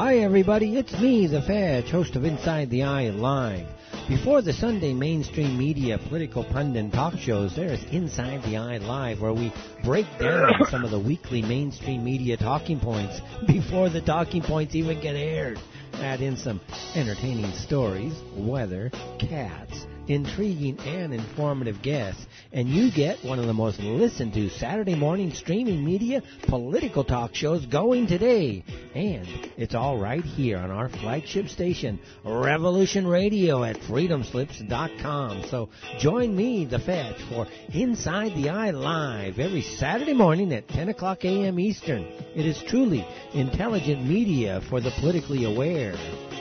Hi, everybody. It's me, the Fetch, host of Inside the Eye Live. Before the Sunday mainstream media political pundit talk shows, there's Inside the Eye Live, where we break down some of the weekly mainstream media talking points before the talking points even get aired. Add in some entertaining stories, weather, cats, intriguing and informative guests, and you get one of the most listened to Saturday morning streaming media political talk shows going today. And it's all right here on our flagship station, Revolution Radio at freedomslips.com. So join me, the Fetch, for Inside the Eye Live every Saturday morning at 10 o'clock a.m. Eastern. It is truly intelligent media for the politically aware.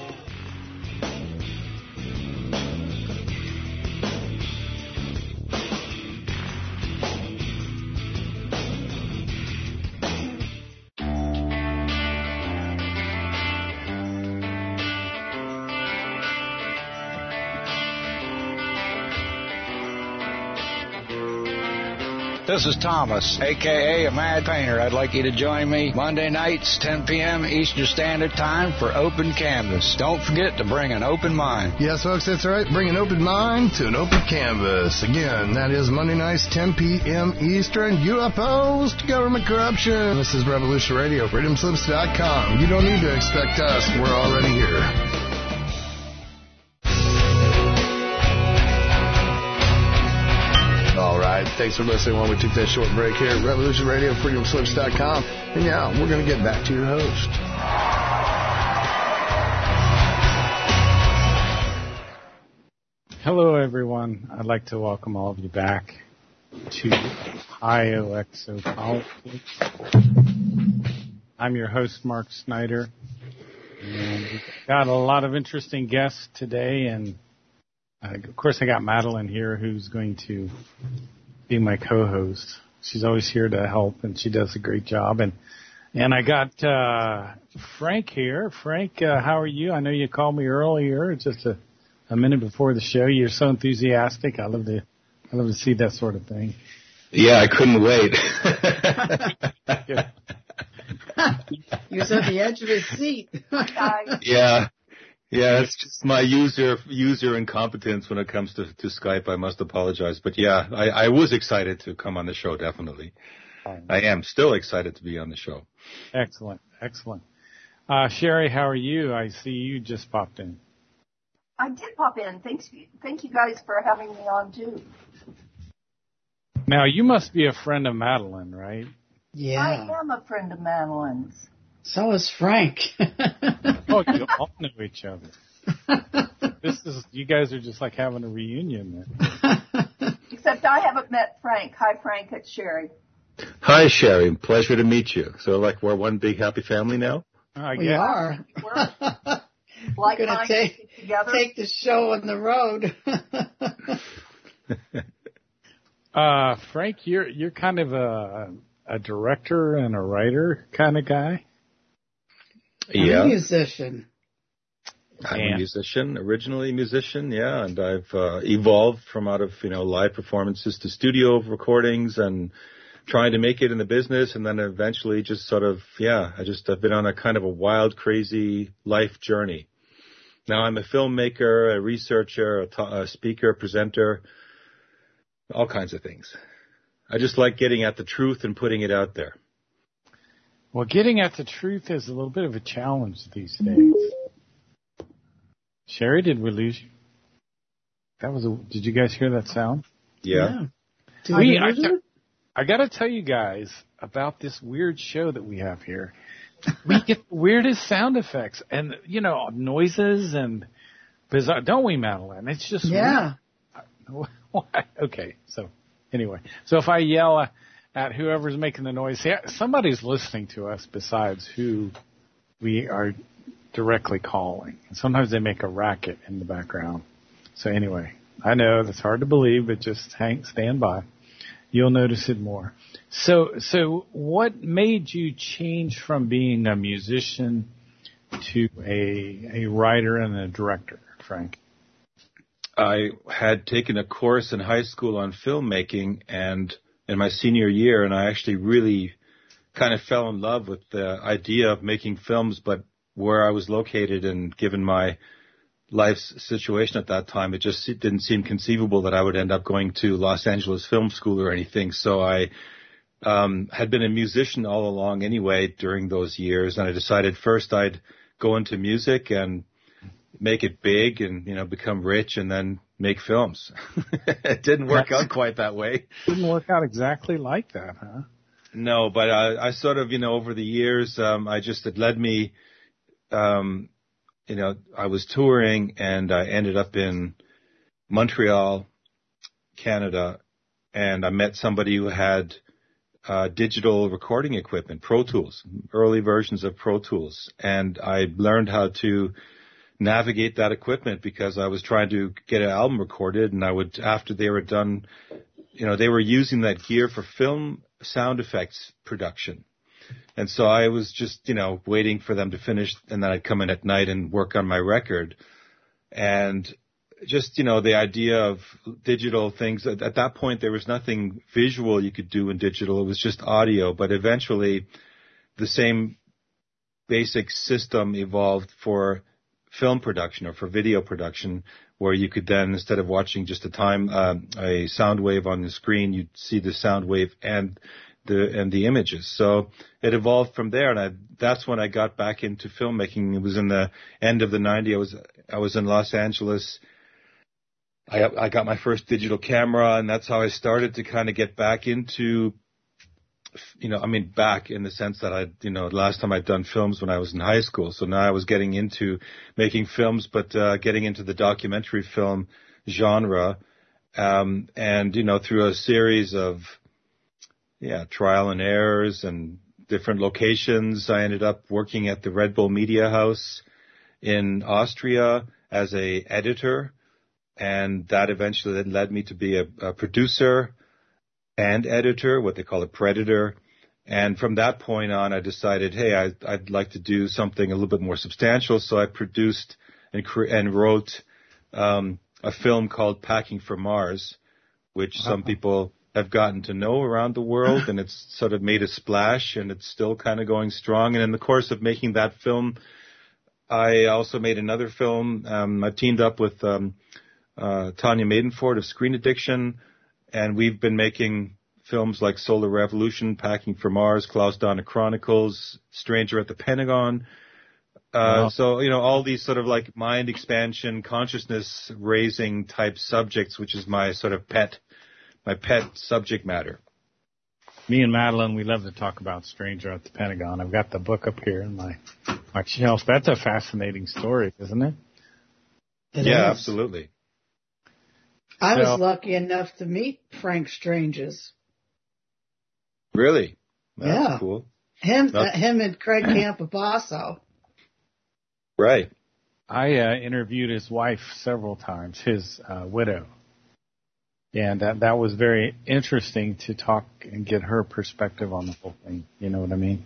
This is Thomas, a.k.a. a Mad Painter. I'd like you to join me Monday nights, 10 p.m. Eastern Standard Time for Open Canvas. Don't forget to bring an open mind. Yes, folks, that's right. Bring an open mind to an open canvas. Again, that is Monday nights, 10 p.m. Eastern. UFOs to government corruption. This is Revolution Radio, freedomslips.com. You don't need to expect us. We're already here. All right, thanks for listening while we took that short break here at Revolution Radio, freedomslips.com. And yeah, we're going to get back to your host. Hello, everyone. I'd like to welcome all of you back to Ohio Exopolitics. I'm your host, Mark Snyder. And we've got a lot of interesting guests today, and of course, I got Madeline here, who's going to be my co-host. She's always here to help, and she does a great job. And I got Frank here. Frank, how are you? I know you called me earlier, just a minute before the show. You're so enthusiastic. I love to see that sort of thing. Yeah, I couldn't wait. He was at the edge of his seat. Yeah, it's just my user incompetence when it comes to Skype. I must apologize. But yeah, I was excited to come on the show, definitely. I am still excited to be on the show. Excellent. Sherry, how are you? I see you just popped in. I did pop in. Thank you guys for having me on, too. Now, you must be a friend of Madeline, right? Yeah. I am a friend of Madeline's. So is Frank. Oh, you all know each other. You guys are just like having a reunion then. Except I haven't met Frank. Hi, Frank. It's Sherry. Hi, Sherry. Pleasure to meet you. So, like, we're one big happy family now? We are. We're going to take the show on the road. Frank, you're kind of a director and a writer kind of guy. Yeah. I'm a musician. I'm a musician, originally musician, yeah, and I've evolved from out of, live performances to studio recordings and trying to make it in the business, and then eventually just sort of, I've been on a kind of a wild, crazy life journey. Now I'm a filmmaker, a researcher, a speaker, presenter, all kinds of things. I just like getting at the truth and putting it out there. Well, getting at the truth is a little bit of a challenge these days. Sherry, did we lose you? Did you guys hear that sound? Yeah. I got to tell you guys about this weird show that we have here. We get the weirdest sound effects and, noises and bizarre. Don't we, Madeline? It's just weird. Okay, so anyway. So if I yell at whoever's making the noise, somebody's listening to us besides who we are directly calling. And sometimes they make a racket in the background. So anyway, I know that's hard to believe, but just stand by. You'll notice it more. So what made you change from being a musician to a writer and a director, Frank? I had taken a course in high school on filmmaking and in my senior year, and I actually really kind of fell in love with the idea of making films, but where I was located and given my life's situation at that time, it just didn't seem conceivable that I would end up going to Los Angeles Film School or anything. So I had been a musician all along anyway during those years, and I decided first I'd go into music and make it big and, become rich and then make films. It didn't work out quite that way. Didn't work out exactly like that, huh? No, but I sort of, over the years, it led me, I was touring and I ended up in Montreal, Canada, and I met somebody who had digital recording equipment, Pro Tools, early versions of Pro Tools. And I learned how to navigate that equipment because I was trying to get an album recorded, and I would, after they were done, they were using that gear for film sound effects production. And so I was just, waiting for them to finish, and then I'd come in at night and work on my record. And just, the idea of digital things, at that point there was nothing visual you could do in digital. It was just audio. But eventually the same basic system evolved for film production or for video production, where you could then, instead of watching just a sound wave on the screen, you'd see the sound wave and the images. So it evolved from there, and that's when I got back into filmmaking. It was in the end of the 90s. I was in Los Angeles. I got my first digital camera, and that's how I started to kind of get back into, back in the sense that last time I'd done films when I was in high school. So now I was getting into making films, but getting into the documentary film genre, and through a series of trial and errors and different locations, I ended up working at the Red Bull Media House in Austria as a editor, and that eventually led me to be a producer and editor, what they call a predator. And from that point on, I decided, hey, I'd like to do something a little bit more substantial. So I produced and wrote a film called Packing for Mars, which some people have gotten to know around the world, and it's sort of made a splash, and it's still kind of going strong. And in the course of making that film, I also made another film. I teamed up with Tanya Maidenford of Screen Addiction, and we've been making films like Solar Revolution, Packing for Mars, Klaus Dana Chronicles, Stranger at the Pentagon. So, all these sort of like mind expansion, consciousness raising type subjects, which is my sort of pet subject matter. Me and Madeline, we love to talk about Stranger at the Pentagon. I've got the book up here in my shelf. That's a fascinating story, isn't it? It is. Absolutely. I was lucky enough to meet Frank Stranges. Really? That's cool. Him and Craig Campobasso. Right. I interviewed his wife several times, his widow. And that was very interesting to talk and get her perspective on the whole thing. You know what I mean?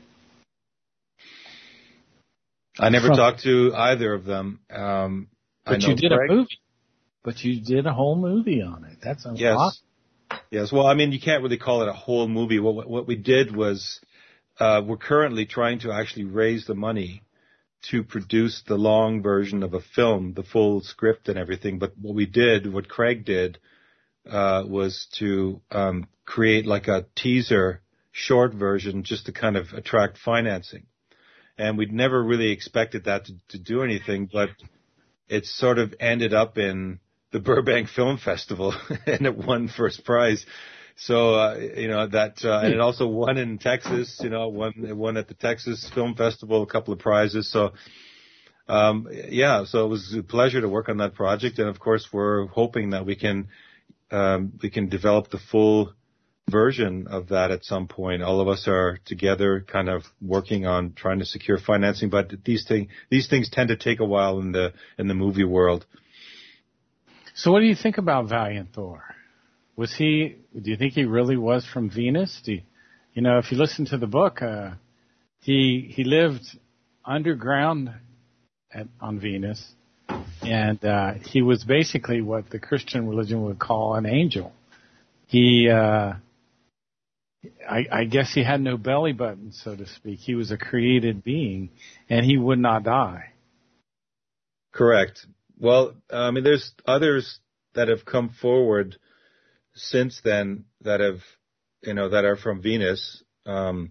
I never talked to either of them. But you did Craig. A movie. But you did a whole movie on it. That's awesome. Yes. Well, you can't really call it a whole movie. What we did was we're currently trying to actually raise the money to produce the long version of a film, the full script and everything. But what Craig did, was to create like a teaser short version just to kind of attract financing. And we'd never really expected that to do anything, but it sort of ended up in the Burbank Film Festival and it won first prize. So, and it also won in Texas, it won at the Texas Film Festival, a couple of prizes. So, so it was a pleasure to work on that project. And of course, we're hoping that we can develop the full version of that at some point. All of us are together kind of working on trying to secure financing, but these things tend to take a while in the movie world. So what do you think about Valiant Thor? Do you think he really was from Venus? If you listen to the book, he lived underground on Venus. And he was basically what the Christian religion would call an angel. He I guess he had no belly button, so to speak. He was a created being, and he would not die. Correct. Well, I mean, there's others that have come forward since then that have, that are from Venus. Omnek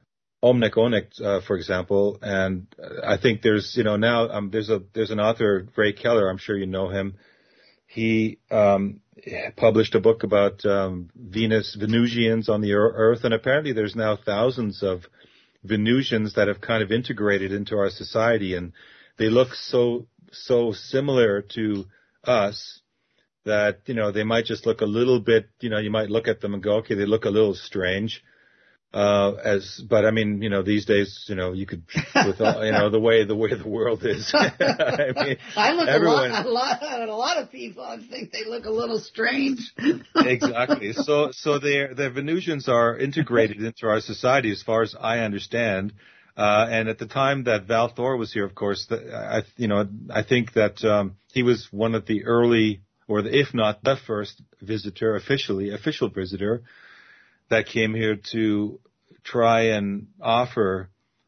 Onek, for example, and I think there's, now there's an author, Ray Keller. I'm sure you know him. He published a book about Venusians on the Earth, and apparently there's now thousands of Venusians that have kind of integrated into our society, and they look so similar to us that, they might just look a little bit, you might look at them and go, okay, they look a little strange. But I mean, these days, you could, with all, the way the world is. I mean, I look at a lot of people. I think they look a little strange. Exactly. So the Venusians are integrated into our society, as far as I understand. And at the time that Val Thor was here, of course, I think that he was one of the early, if not the first official visitor that came here to try and offer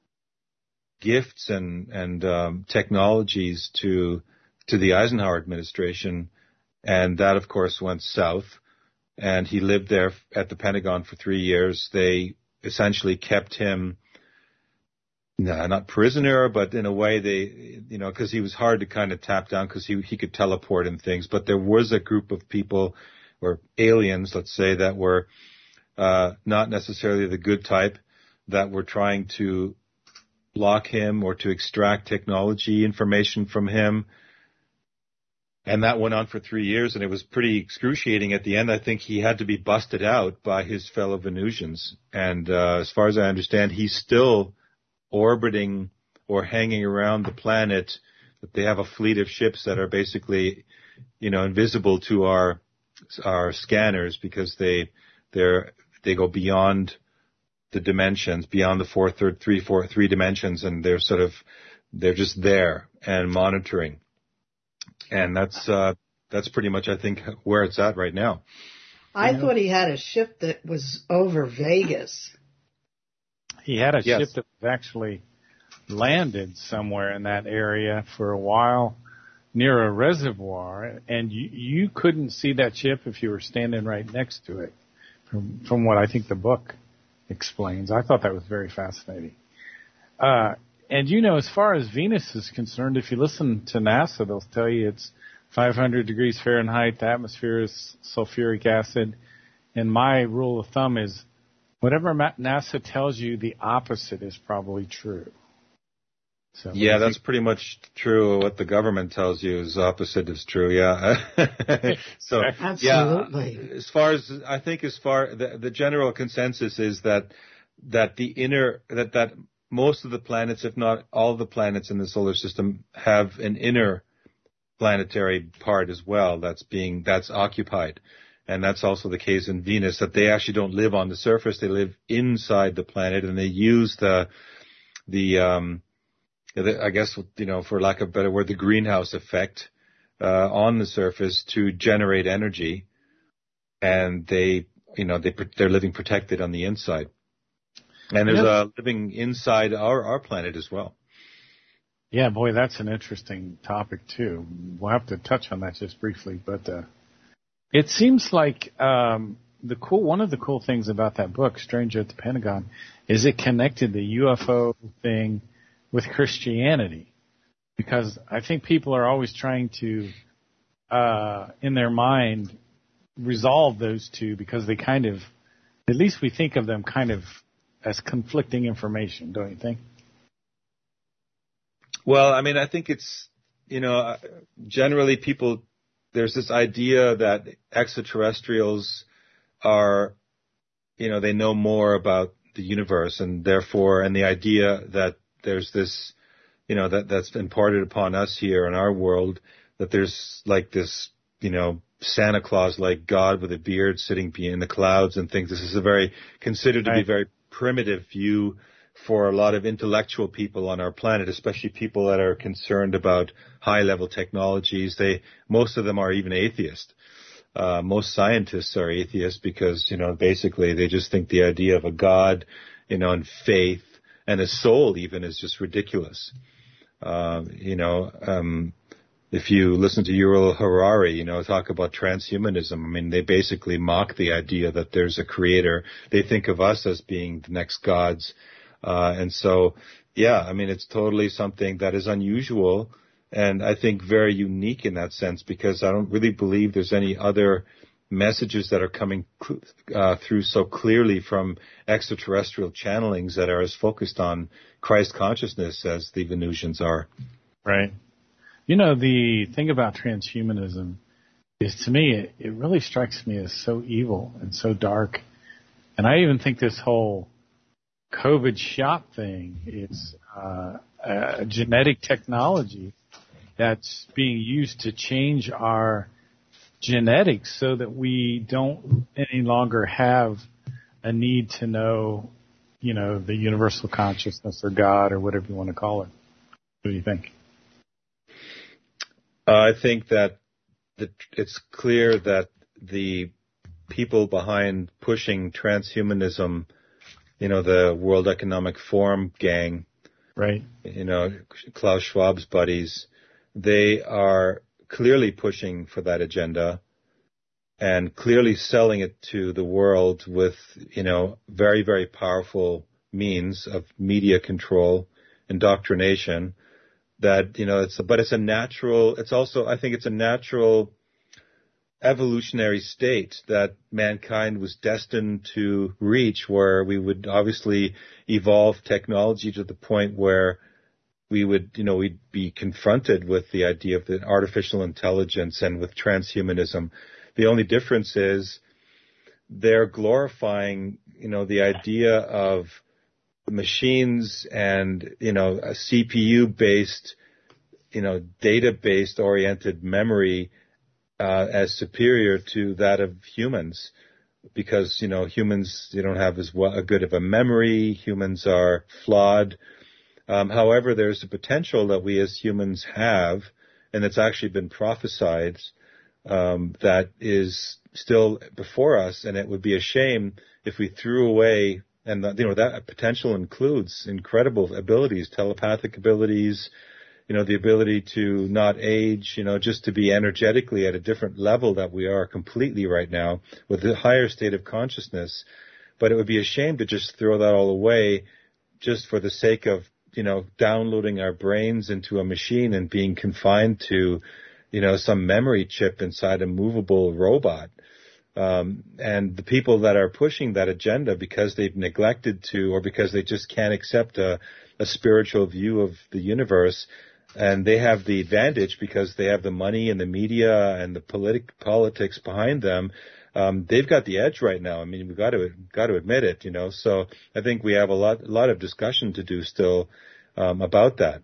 gifts and technologies to the Eisenhower administration, and that of course went south. And he lived there at the Pentagon for 3 years. They essentially kept him, not prisoner, but in a way they, because he was hard to kind of tap down because he could teleport and things. But there was a group of people, or aliens, let's say, that were not necessarily the good type, that were trying to block him or to extract technology information from him. And that went on for 3 years, and it was pretty excruciating. At the end, I think he had to be busted out by his fellow Venusians. And as far as I understand, he's still orbiting or hanging around the planet. They have a fleet of ships that are basically, invisible to our scanners, because they go beyond the dimensions, beyond the three dimensions, and they're just there and monitoring. And that's pretty much, I think, where it's at right now. I thought he had a ship that was over Vegas. He had a ship that was actually landed somewhere in that area for a while near a reservoir, and you couldn't see that ship if you were standing right next to it. From what I think the book explains. I thought that was very fascinating. And as far as Venus is concerned, if you listen to NASA, they'll tell you it's 500 degrees Fahrenheit, the atmosphere is sulfuric acid. And my rule of thumb is whatever NASA tells you, the opposite is probably true. So yeah, that's pretty much true. What the government tells you is opposite is true. Yeah. So absolutely. Yeah, as far as the general consensus is that most of the planets, if not all the planets in the solar system, have an inner planetary part as well that's occupied. And that's also the case in Venus, that they actually don't live on the surface. They live inside the planet, and they use I guess, for lack of a better word, the greenhouse effect on the surface to generate energy, and they're living protected on the inside. And there's living inside our planet as well. Yeah, boy, that's an interesting topic too. We'll have to touch on that just briefly, but it seems like one of the cool things about that book, Stranger at the Pentagon, is it connected the UFO thing with Christianity, because I think people are always trying to, in their mind, resolve those two, because they kind of, at least we think of them kind of as conflicting information, don't you think? Well, I mean, I think it's, generally people, there's this idea that extraterrestrials are, they know more about the universe, and therefore, and the idea that there's this, that's imparted upon us here in our world, that there's like this, Santa Claus-like God with a beard sitting in the clouds and things. This is considered to be a very primitive view for a lot of intellectual people on our planet, especially people that are concerned about high-level technologies. Most of them are even atheist. most scientists are atheists because, basically they just think the idea of a God, and faith and a soul even is just ridiculous. If you listen to Yuval Harari, talk about transhumanism, they basically mock the idea that there's a creator. They think of us as being the next gods. It's totally something that is unusual and I think very unique in that sense, because I don't really believe there's any other messages that are coming through so clearly from extraterrestrial channelings that are as focused on Christ consciousness as the Venusians are. Right. The thing about transhumanism is, to me, it really strikes me as so evil and so dark. And I even think this whole COVID shot thing is a genetic technology that's being used to change our genetics so that we don't any longer have a need to know, the universal consciousness or God or whatever you want to call it. What do you think? I think that it's clear that the people behind pushing transhumanism, the World Economic Forum gang, right? Klaus Schwab's buddies, they are clearly pushing for that agenda and clearly selling it to the world with, very, very powerful means of media control, indoctrination. That, it's a natural evolutionary state that mankind was destined to reach, where we would obviously evolve technology to the point where we would, we'd be confronted with the idea of the artificial intelligence and with transhumanism. The only difference is they're glorifying, the idea of machines and, a CPU-based, data-based oriented memory as superior to that of humans, because, humans, they don't have as good of a memory. Humans are flawed. However, there's a potential that we as humans have, and it's actually been prophesied, that is still before us, and it would be a shame if we threw away. And, that potential includes incredible abilities, telepathic abilities, the ability to not age, just to be energetically at a different level that we are completely right now with a higher state of consciousness. But it would be a shame to just throw that all away just for the sake of, downloading our brains into a machine and being confined to, some memory chip inside a movable robot. And the people that are pushing that agenda because they've neglected to, or because they just can't accept a spiritual view of the universe, and they have the advantage because they have the money and the media and the politics behind them, they've got the edge right now. We've got to admit it, So I think we have a lot of discussion to do still about that.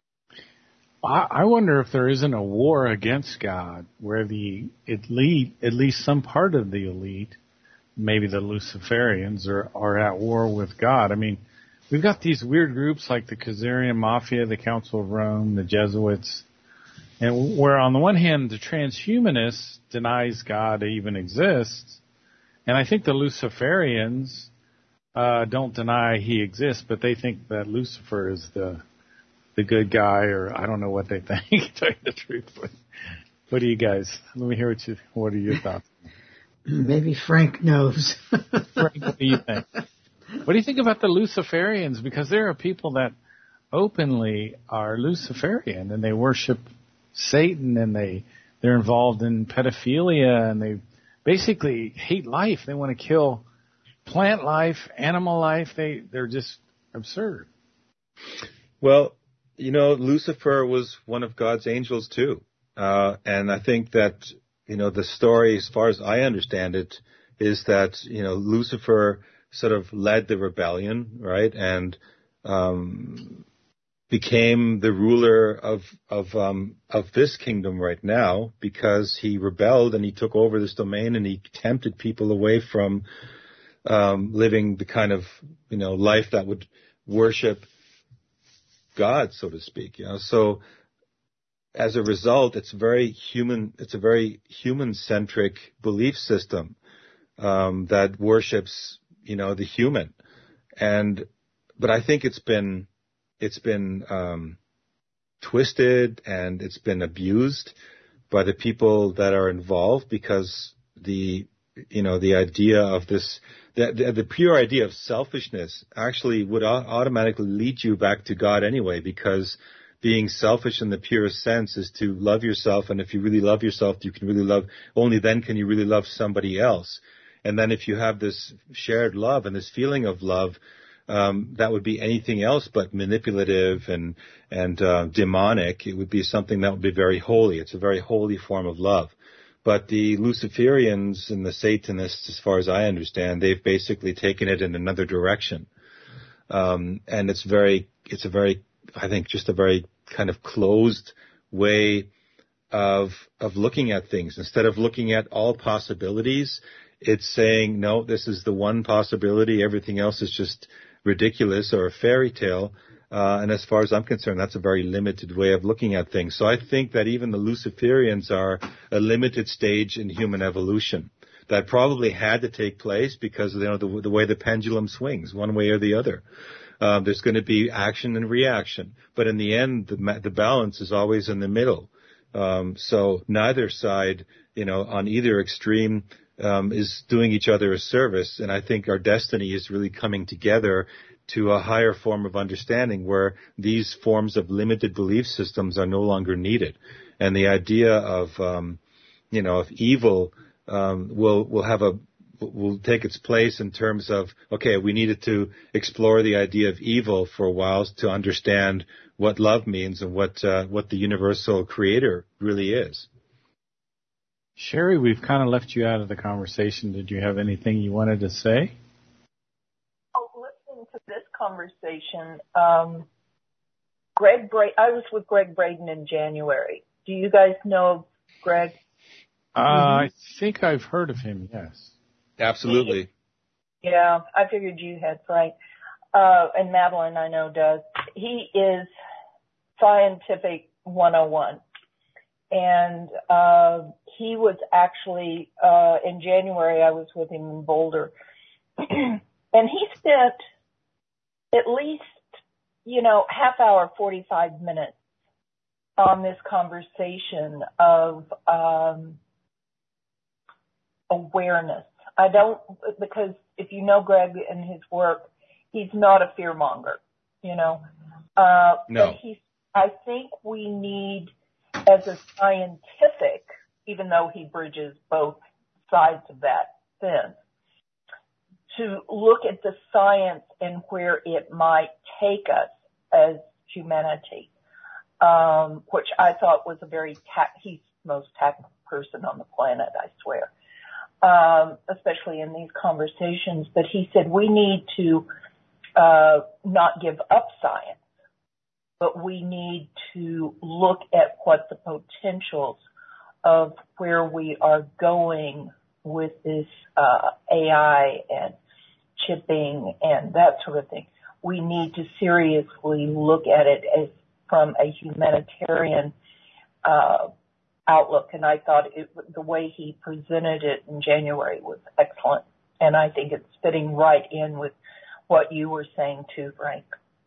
I wonder if there isn't a war against God where the elite, at least some part of the elite, maybe the Luciferians, are at war with God. We've got these weird groups like the Khazarian Mafia, the Council of Rome, the Jesuits, and where on the one hand the transhumanists denies God even exists, and I think the Luciferians don't deny he exists, but they think that Lucifer is the good guy, or I don't know what they think, to tell you the truth. But what do you guys, let me hear what are your thoughts? Maybe Frank knows. Frank, what do you think? What do you think about the Luciferians? Because there are people that openly are Luciferian and they worship Satan, and they're involved in pedophilia, and they basically hate life. They want to kill plant life, animal life. They're just absurd. Well, Lucifer was one of God's angels too. And I think that, the story, as far as I understand it, is that, Lucifer sort of led the rebellion, right? And, became the ruler of this kingdom right now because he rebelled and he took over this domain and he tempted people away from, living the kind of, life that would worship God, so to speak. So as a result, it's a very human-centric belief system that worships, the human. But I think it's been twisted and it's been abused by the people that are involved, because the idea of this, the pure idea of selfishness actually would automatically lead you back to God anyway, because being selfish in the purest sense is to love yourself, and if you really love yourself, you can really love, only then can you really love somebody else. And then if you have this shared love and this feeling of love, that would be anything else but manipulative and demonic. It would be something that would be very holy. It's a very holy form of love. But the Luciferians and the Satanists, as far as I understand, they've basically taken it in another direction. And it's a very, I think, just a very kind of closed way of looking at things. Instead of looking at all possibilities, it's saying, no, this is the one possibility. Everything else is just ridiculous or a fairy tale. And as far as I'm concerned, that's a very limited way of looking at things. So I think that even the Luciferians are a limited stage in human evolution that probably had to take place because of the way the pendulum swings, one way or the other. There's going to be action and reaction. But in the end, the balance is always in the middle. So neither side, on either extreme, is doing each other a service. And I think our destiny is really coming together to a higher form of understanding where these forms of limited belief systems are no longer needed. And the idea of, of evil, will take its place in terms of, okay, we needed to explore the idea of evil for a while to understand what love means and what the universal creator really is. Sherry, we've kind of left you out of the conversation. Did you have anything you wanted to say? Oh, listening to this conversation, I was with Greg Braden in January. Do you guys know Greg? I think I've heard of him, yes. Absolutely. Yeah, I figured you had, Frank. And Madeline, I know, does. He is Scientific 101. And he was actually, in January, I was with him in Boulder. And he spent at least, half hour, 45 minutes on this conversation of awareness. Because if you know Greg and his work, he's not a fear monger, No. But I think we need, as a scientific, even though he bridges both sides of that fence, to look at the science and where it might take us as humanity, which I thought was he's the most tactful person on the planet, I swear, especially in these conversations. But he said we need to not give up science, but we need to look at what the potentials of where we are going with this AI and chipping and that sort of thing. We need to seriously look at it as from a humanitarian outlook. And I thought the way he presented it in January was excellent. And I think it's fitting right in with what you were saying too, Frank.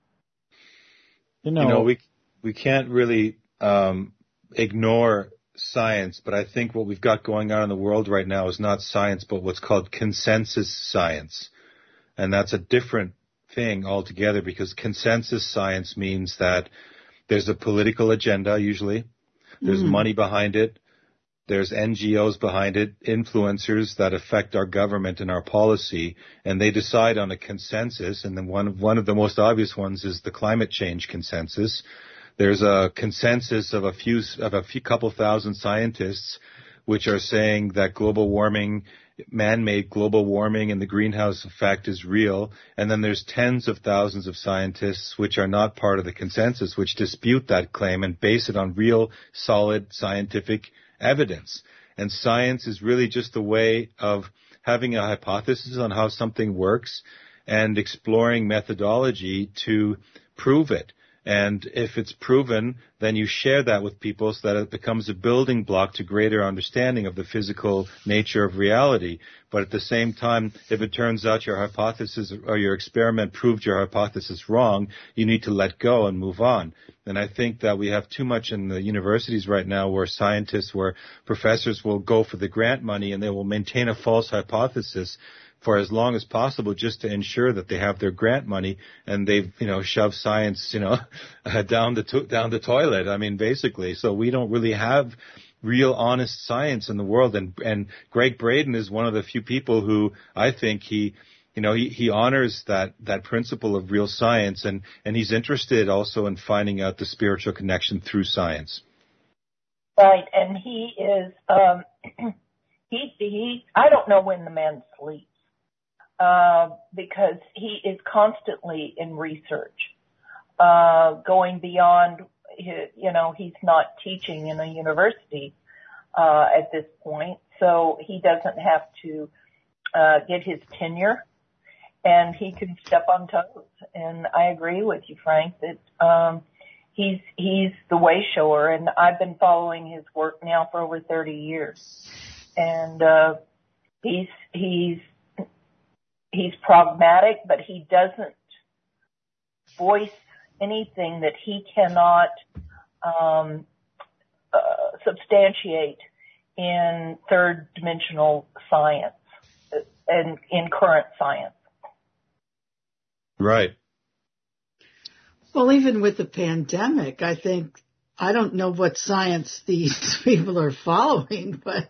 We can't really ignore science, but I think what we've got going on in the world right now is not science, but what's called consensus science. And that's a different thing altogether, because consensus science means that there's a political agenda usually, there's money behind it, there's NGOs behind it, influencers that affect our government and our policy, and they decide on a consensus. And then one of the most obvious ones is the climate change consensus. There's a consensus of a couple thousand scientists which are saying that global warming, man-made global warming and the greenhouse effect is real. And then there's tens of thousands of scientists which are not part of the consensus, which dispute that claim and base it on real, solid scientific evidence. And science is really just a way of having a hypothesis on how something works and exploring methodology to prove it. And if it's proven, then you share that with people so that it becomes a building block to greater understanding of the physical nature of reality. But at the same time, if it turns out your hypothesis or your experiment proved your hypothesis wrong, you need to let go and move on. And I think that we have too much in the universities right now where professors will go for the grant money and they will maintain a false hypothesis for as long as possible just to ensure that they have their grant money, and they've, shoved science, down the toilet. I mean, basically. So we don't really have real honest science in the world. And Gregg Braden is one of the few people who I think he honors that principle of real science, and he's interested also in finding out the spiritual connection through science. Right. And he is, I don't know when the man sleeps. Because he is constantly in research, going beyond, he's not teaching in a university, at this point, so he doesn't have to, get his tenure, and he can step on toes. And I agree with you, Frank, that, he's the way shower, and I've been following his work now for over 30 years. And, he's pragmatic, but he doesn't voice anything that he cannot substantiate in third-dimensional science and in current science. Right. Well, even with the pandemic, I don't know what science these people are following, but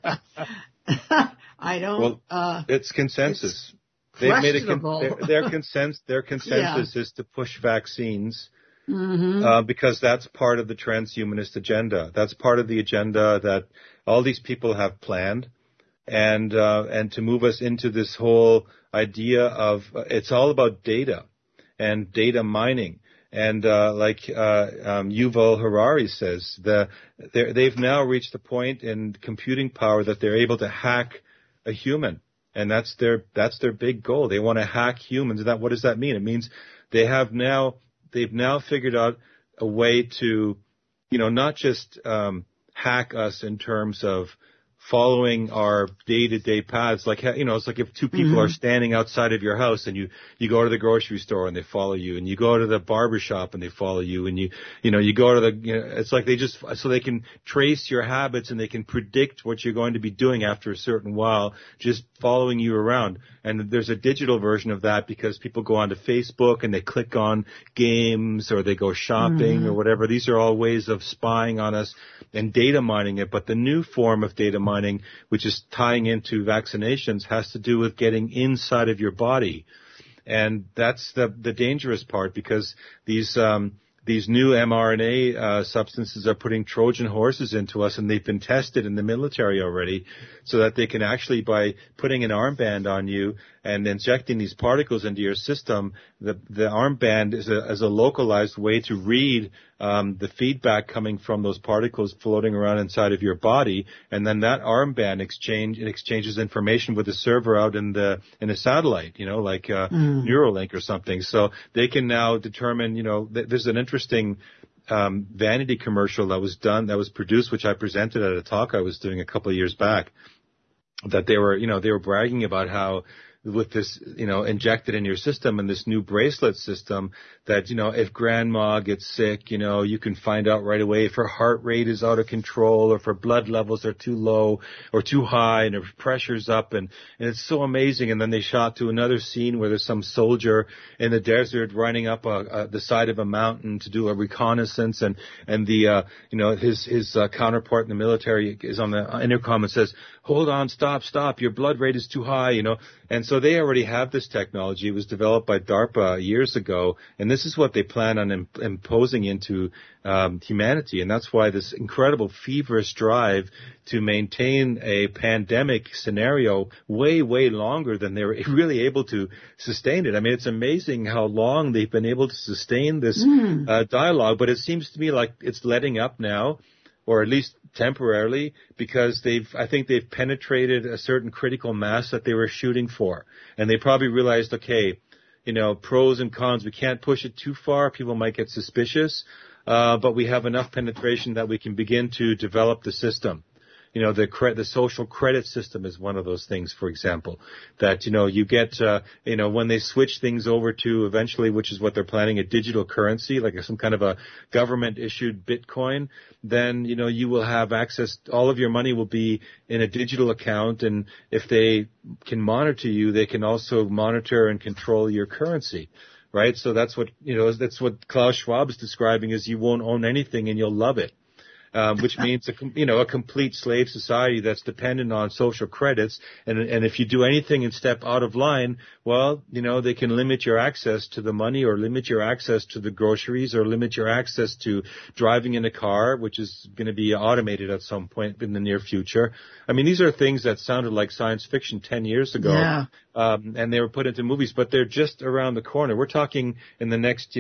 I don't. Well, it's consensus. They've made their consensus is to push vaccines, because that's part of the transhumanist agenda. That's part of the agenda that all these people have planned, and to move us into this whole idea of it's all about data and data mining. And like Yuval Harari says, they've now reached the point in computing power that they're able to hack a human. And that's their big goal. They want to hack humans. What does that mean? It means they've now figured out a way to, not just hack us in terms of following our day-to-day paths. Like, it's like if two people are standing outside of your house and you go to the grocery store and they follow you, and you go to the barber shop and they follow you, and you go to it's like so they can trace your habits and they can predict what you're going to be doing after a certain while, just following you around. And there's a digital version of that because people go onto Facebook and they click on games or they go shopping or whatever. These are all ways of spying on us and data mining it. But the new form of data mining, which is tying into vaccinations, has to do with getting inside of your body. And that's the dangerous part, because these new mRNA substances are putting Trojan horses into us, and they've been tested in the military already, so that they can actually, by putting an armband on you and injecting these particles into your system, the armband is a localized way to read the feedback coming from those particles floating around inside of your body, and then that armband exchanges information with the server out in a satellite, like Neuralink or something. So they can now determine, there's an interesting vanity commercial that was produced, which I presented at a talk I was doing a couple of years back, that they were bragging about how with this, injected in your system and this new bracelet system that, if grandma gets sick, you can find out right away if her heart rate is out of control or if her blood levels are too low or too high and her pressure's up. And it's so amazing. And then they shot to another scene where there's some soldier in the desert running up the side of a mountain to do a reconnaissance. And the, his counterpart in the military is on the intercom and says, "Hold on, stop, your blood rate is too high," And so they already have this technology. It was developed by DARPA years ago, and this is what they plan on imposing into humanity. And that's why this incredible feverish drive to maintain a pandemic scenario way, way longer than they were really able to sustain it. I mean, it's amazing how long they've been able to sustain this dialogue, but it seems to me like it's letting up now, or at least temporarily, because I think they've penetrated a certain critical mass that they were shooting for. And they probably realized, okay, pros and cons. We can't push it too far. People might get suspicious. But we have enough penetration that we can begin to develop the system. The social credit system is one of those things, for example, that, you get, when they switch things over to eventually, which is what they're planning, a digital currency, like some kind of a government issued Bitcoin, then, you will have access, all of your money will be in a digital account. And if they can monitor you, they can also monitor and control your currency. Right? So that's what, that's what Klaus Schwab is describing as you won't own anything and you'll love it. Which means a complete slave society that's dependent on social credits. And if you do anything and step out of line, well, they can limit your access to the money or limit your access to the groceries or limit your access to driving in a car, which is going to be automated at some point in the near future. I mean, these are things that sounded like science fiction 10 years ago. Yeah. And they were put into movies, but they're just around the corner. We're talking in the next,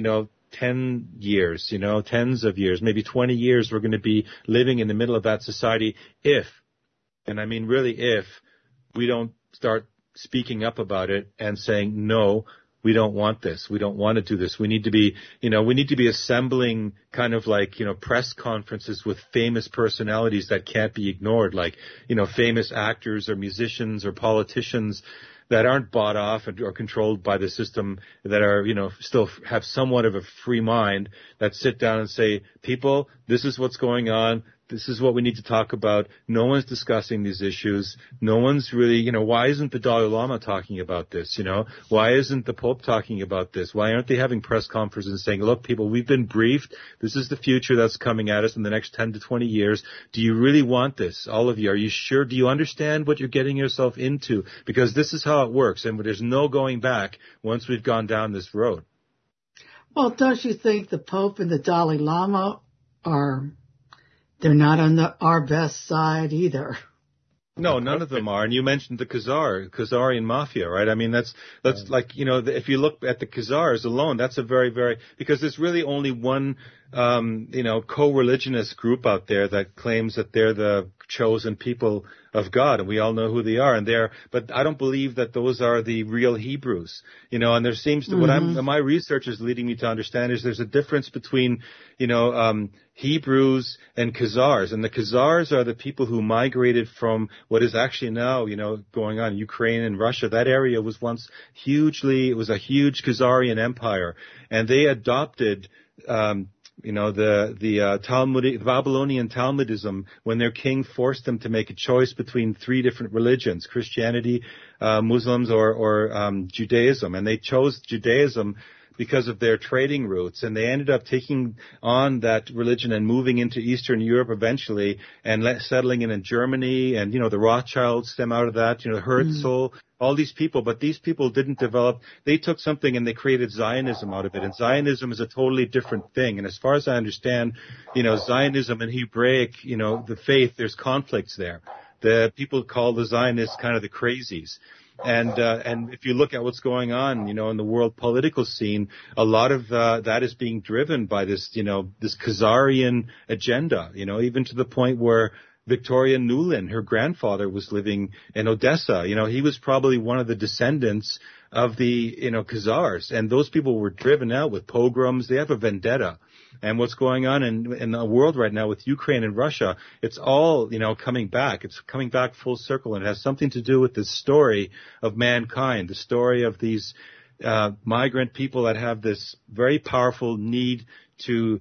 10 years, tens of years, maybe 20 years, we're going to be living in the middle of that society if, and I mean really if, we don't start speaking up about it and saying, no, we don't want this. We don't want to do this. We need to be, assembling kind of like, press conferences with famous personalities that can't be ignored, like, famous actors or musicians or politicians that aren't bought off or controlled by the system, that are, still have somewhat of a free mind, that sit down and say, people, this is what's going on. This is what we need to talk about. No one's discussing these issues. No one's really, why isn't the Dalai Lama talking about this? Why isn't the Pope talking about this? Why aren't they having press conferences and saying, look, people, we've been briefed. This is the future that's coming at us in the next 10 to 20 years. Do you really want this? All of you, are you sure? Do you understand what you're getting yourself into? Because this is how it works, and there's no going back once we've gone down this road. Well, don't you think the Pope and the Dalai Lama they're not on our best side either? No, none of them are. And you mentioned the Khazarian mafia, right? I mean, that's like, if you look at the Khazars alone, that's a very, very, because there's really only one, co-religionist group out there that claims that they're the chosen people of God, and we all know who they are, but I don't believe that those are the real Hebrews, and there seems to, what my research is leading me to understand is there's a difference between, Hebrews and Khazars, and the Khazars are the people who migrated from what is actually now, going on in Ukraine and Russia. That area was once it was a huge Khazarian empire, and they adopted, the Babylonian Talmudism, when their king forced them to make a choice between three different religions, Christianity, Muslims, or Judaism. And they chose Judaism because of their trading routes, and they ended up taking on that religion and moving into Eastern Europe eventually, and settling in Germany, and the Rothschilds stem out of that, Herzl, all these people. But these people didn't develop, they took something and they created Zionism out of it, and Zionism is a totally different thing. And as far as I understand, Zionism and Hebraic, the faith, there's conflicts there. The people call the Zionists kind of the crazies. And if you look at what's going on, in the world political scene, a lot of that is being driven by this, this Khazarian agenda, even to the point where Victoria Nuland, her grandfather, was living in Odessa. He was probably one of the descendants of the, Khazars, and those people were driven out with pogroms. They have a vendetta. And what's going on in the world right now with Ukraine and Russia, it's all, coming back. It's coming back full circle, and it has something to do with the story of mankind, the story of these migrant people that have this very powerful need to,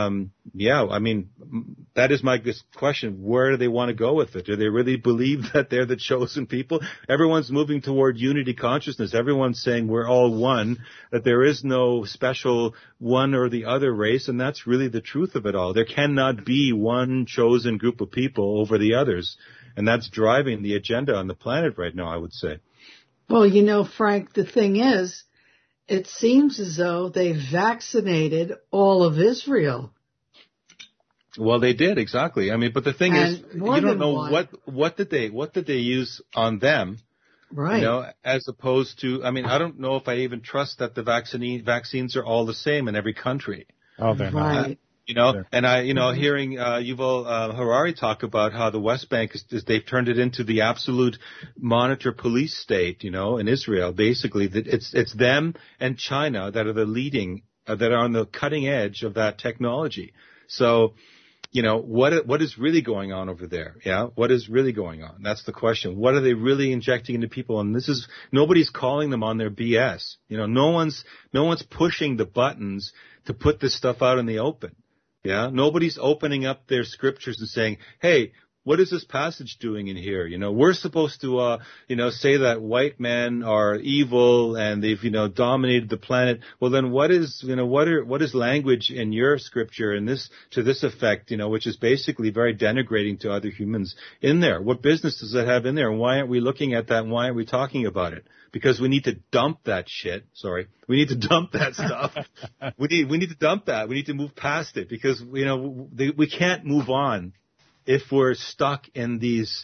that is my question. Where do they want to go with it? Do they really believe that they're the chosen people? Everyone's moving toward unity consciousness. Everyone's saying we're all one, that there is no special one or the other race, and that's really the truth of it all. There cannot be one chosen group of people over the others, and that's driving the agenda on the planet right now, I would say. Well, Frank, the thing is, it seems as though they vaccinated all of Israel. Well, they did, exactly. I mean, but the thing is, you don't know what did they use on them, right? As opposed to, I mean, I don't know if I even trust that the vaccines are all the same in every country. Oh, they're not. Right. You know, and hearing Yuval Harari talk about how the West Bank is they've turned it into the absolute monitor police state, you know, in Israel. Basically, that it's them and China that are the leading, that are on the cutting edge of that technology. So, you know, what is really going on over there? Yeah, what is really going on? That's the question. What are they really injecting into people? And nobody's calling them on their BS. You know, no one's pushing the buttons to put this stuff out in the open. Yeah, nobody's opening up their scriptures and saying, hey, what is this passage doing in here? You know, we're supposed to, say that white men are evil and they've, dominated the planet. Well, then what is language in your scripture to this effect, which is basically very denigrating to other humans in there? What business does that have in there? And why aren't we looking at that? And why aren't we talking about it? Because we need to dump that shit. Sorry. We need to dump that stuff. We need to dump that. We need to move past it because, we can't move on if we're stuck in these,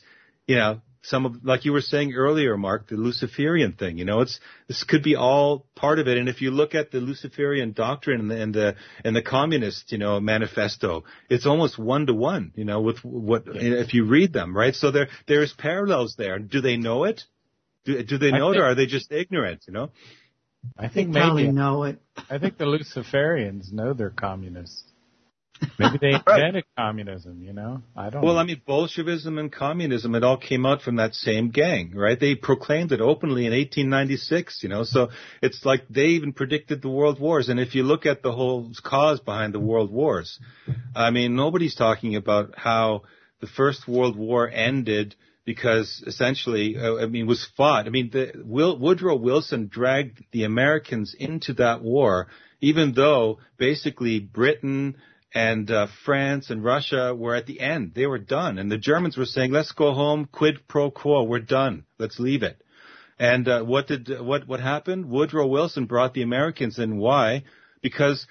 like you were saying earlier, Mark, the Luciferian thing. This could be all part of it. And if you look at the Luciferian doctrine and the communist, manifesto, it's almost 1-to-1, with what, if you read them, right? So there's parallels there. Do they know it? Do they know it, or are they just ignorant? I think they probably maybe know it. I think the Luciferians know they're communists. Maybe they invented communism. I don't. Well, I mean, Bolshevism and communism, it all came out from that same gang, right? They proclaimed it openly in 1896. So it's like they even predicted the world wars. And if you look at the whole cause behind the world wars, I mean, nobody's talking about how the First World War ended because essentially, was fought. I mean, Woodrow Wilson dragged the Americans into that war, even though basically Britain and France and Russia were at the end. They were done. And the Germans were saying, let's go home, quid pro quo, we're done. Let's leave it. And what happened? Woodrow Wilson brought the Americans in. Why? Because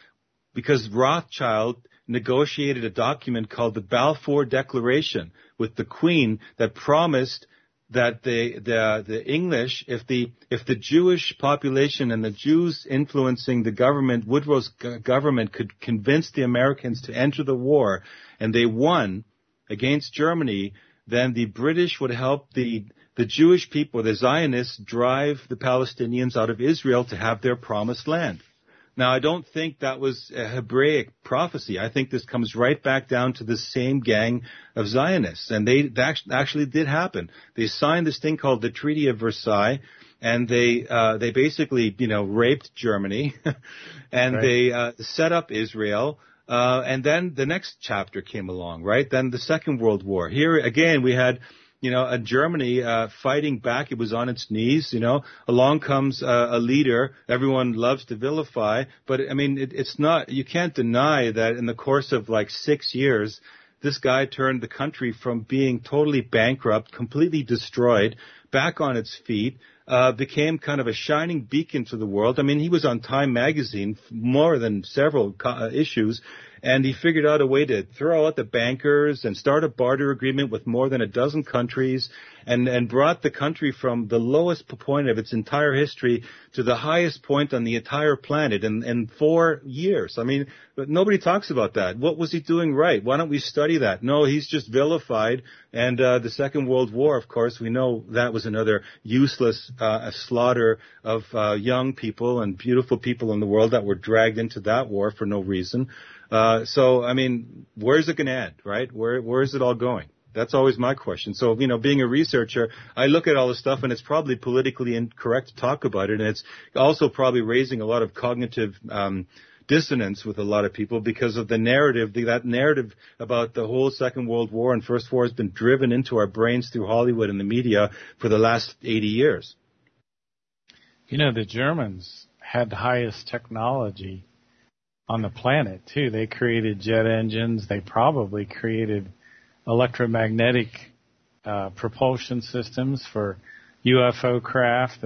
Rothschild negotiated a document called the Balfour Declaration with the Queen that promised that the English, if the Jewish population and the Jews influencing the government, Woodrow's government, could convince the Americans to enter the war, and they won against Germany, then the British would help the Jewish people, the Zionists, drive the Palestinians out of Israel to have their promised land. Now, I don't think that was a Hebraic prophecy. I think this comes right back down to the same gang of Zionists. And that actually did happen. They signed this thing called the Treaty of Versailles, and they basically, raped Germany, and they set up Israel. And then the next chapter came along, right? Then the Second World War. Here, again, we had Germany fighting back. It was on its knees. Along comes a leader everyone loves to vilify. But, I mean, it's not – you can't deny that in the course of like 6 years, this guy turned the country from being totally bankrupt, completely destroyed, back on its feet, became kind of a shining beacon to the world. I mean, he was on Time magazine more than several issues. And he figured out a way to throw out the bankers and start a barter agreement with more than a dozen countries and brought the country from the lowest point of its entire history to the highest point on the entire planet in 4 years. I mean, but nobody talks about that. What was he doing right? Why don't we study that? No, he's just vilified. And the Second World War, of course, we know that was another useless slaughter of young people and beautiful people in the world that were dragged into that war for no reason. So, I mean, where's it going to end, right? Where is it all going? That's always my question. So, being a researcher, I look at all this stuff, and it's probably politically incorrect to talk about it, and it's also probably raising a lot of cognitive dissonance with a lot of people because of the narrative. That narrative about the whole Second World War and First War has been driven into our brains through Hollywood and the media for the last 80 years. The Germans had the highest technology on the planet, too. They created jet engines. They probably created electromagnetic propulsion systems for UFO craft.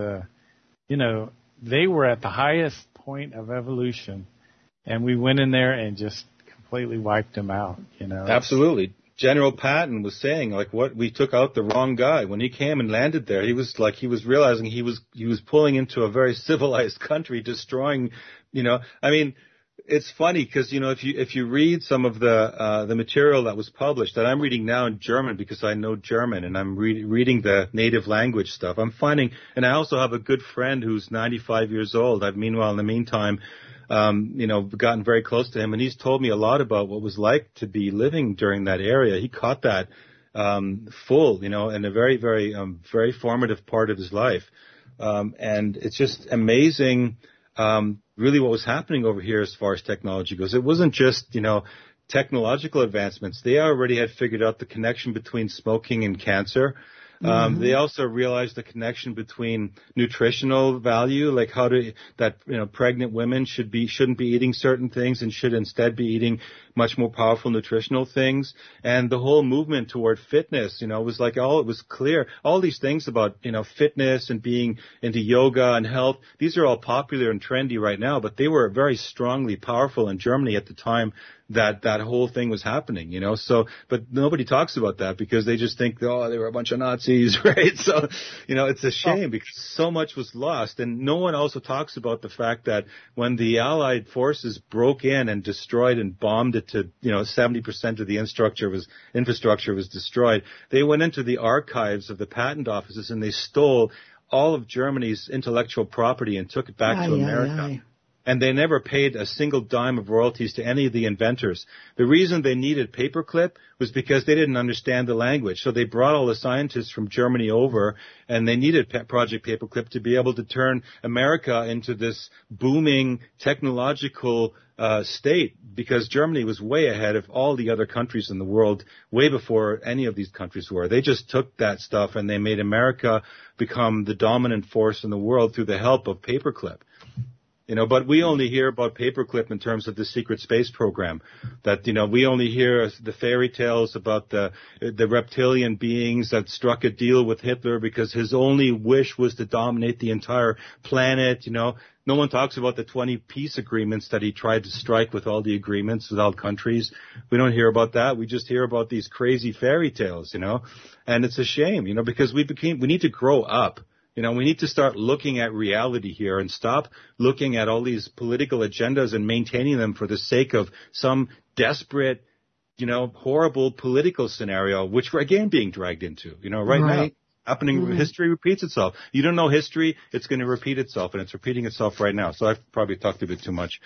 They were at the highest point of evolution, and we went in there and just completely wiped them out, Absolutely. General Patton was saying, we took out the wrong guy. When he came and landed there, he was realizing he was pulling into a very civilized country, destroying, I mean, It's funny because, if you read some of the material that was published that I'm reading now in German because I know German and I'm reading the native language stuff, I'm finding, and I also have a good friend who's 95 years old. I've in the meantime, gotten very close to him, and he's told me a lot about what it was like to be living during that area. He caught that full, in a very, very, very formative part of his life. And it's just amazing, really what was happening over here as far as technology goes. It wasn't just, technological advancements. They already had figured out the connection between smoking and cancer. They also realized the connection between nutritional value, like pregnant women shouldn't be eating certain things and should instead be eating much more powerful nutritional things. And the whole movement toward fitness, it was like it was clear. All these things about, fitness and being into yoga and health, these are all popular and trendy right now, but they were very strongly powerful in Germany at the time that whole thing was happening, but nobody talks about that because they just think, they were a bunch of Nazis, right? So, it's a shame because so much was lost. And no one also talks about the fact that when the Allied forces broke in and destroyed and bombed it to, 70% of the infrastructure was destroyed, they went into the archives of the patent offices and they stole all of Germany's intellectual property and took it back to America. And they never paid a single dime of royalties to any of the inventors. The reason they needed paperclip was because they didn't understand the language. So they brought all the scientists from Germany over, and they needed Project Paperclip to be able to turn America into this booming technological state, because Germany was way ahead of all the other countries in the world, way before any of these countries were. They just took that stuff and they made America become the dominant force in the world through the help of paperclip. But we only hear about paperclip in terms of the secret space program. That, we only hear the fairy tales about the reptilian beings that struck a deal with Hitler because his only wish was to dominate the entire planet. No one talks about the 20 peace agreements that he tried to strike with all the agreements with all countries. We don't hear about that. We just hear about these crazy fairy tales, and it's a shame, because we need to grow up. We need to start looking at reality here and stop looking at all these political agendas and maintaining them for the sake of some desperate, horrible political scenario, which we're again being dragged into, right now. Happening, history repeats itself. You don't know history, it's going to repeat itself, and it's repeating itself right now. So I've probably talked a bit too much.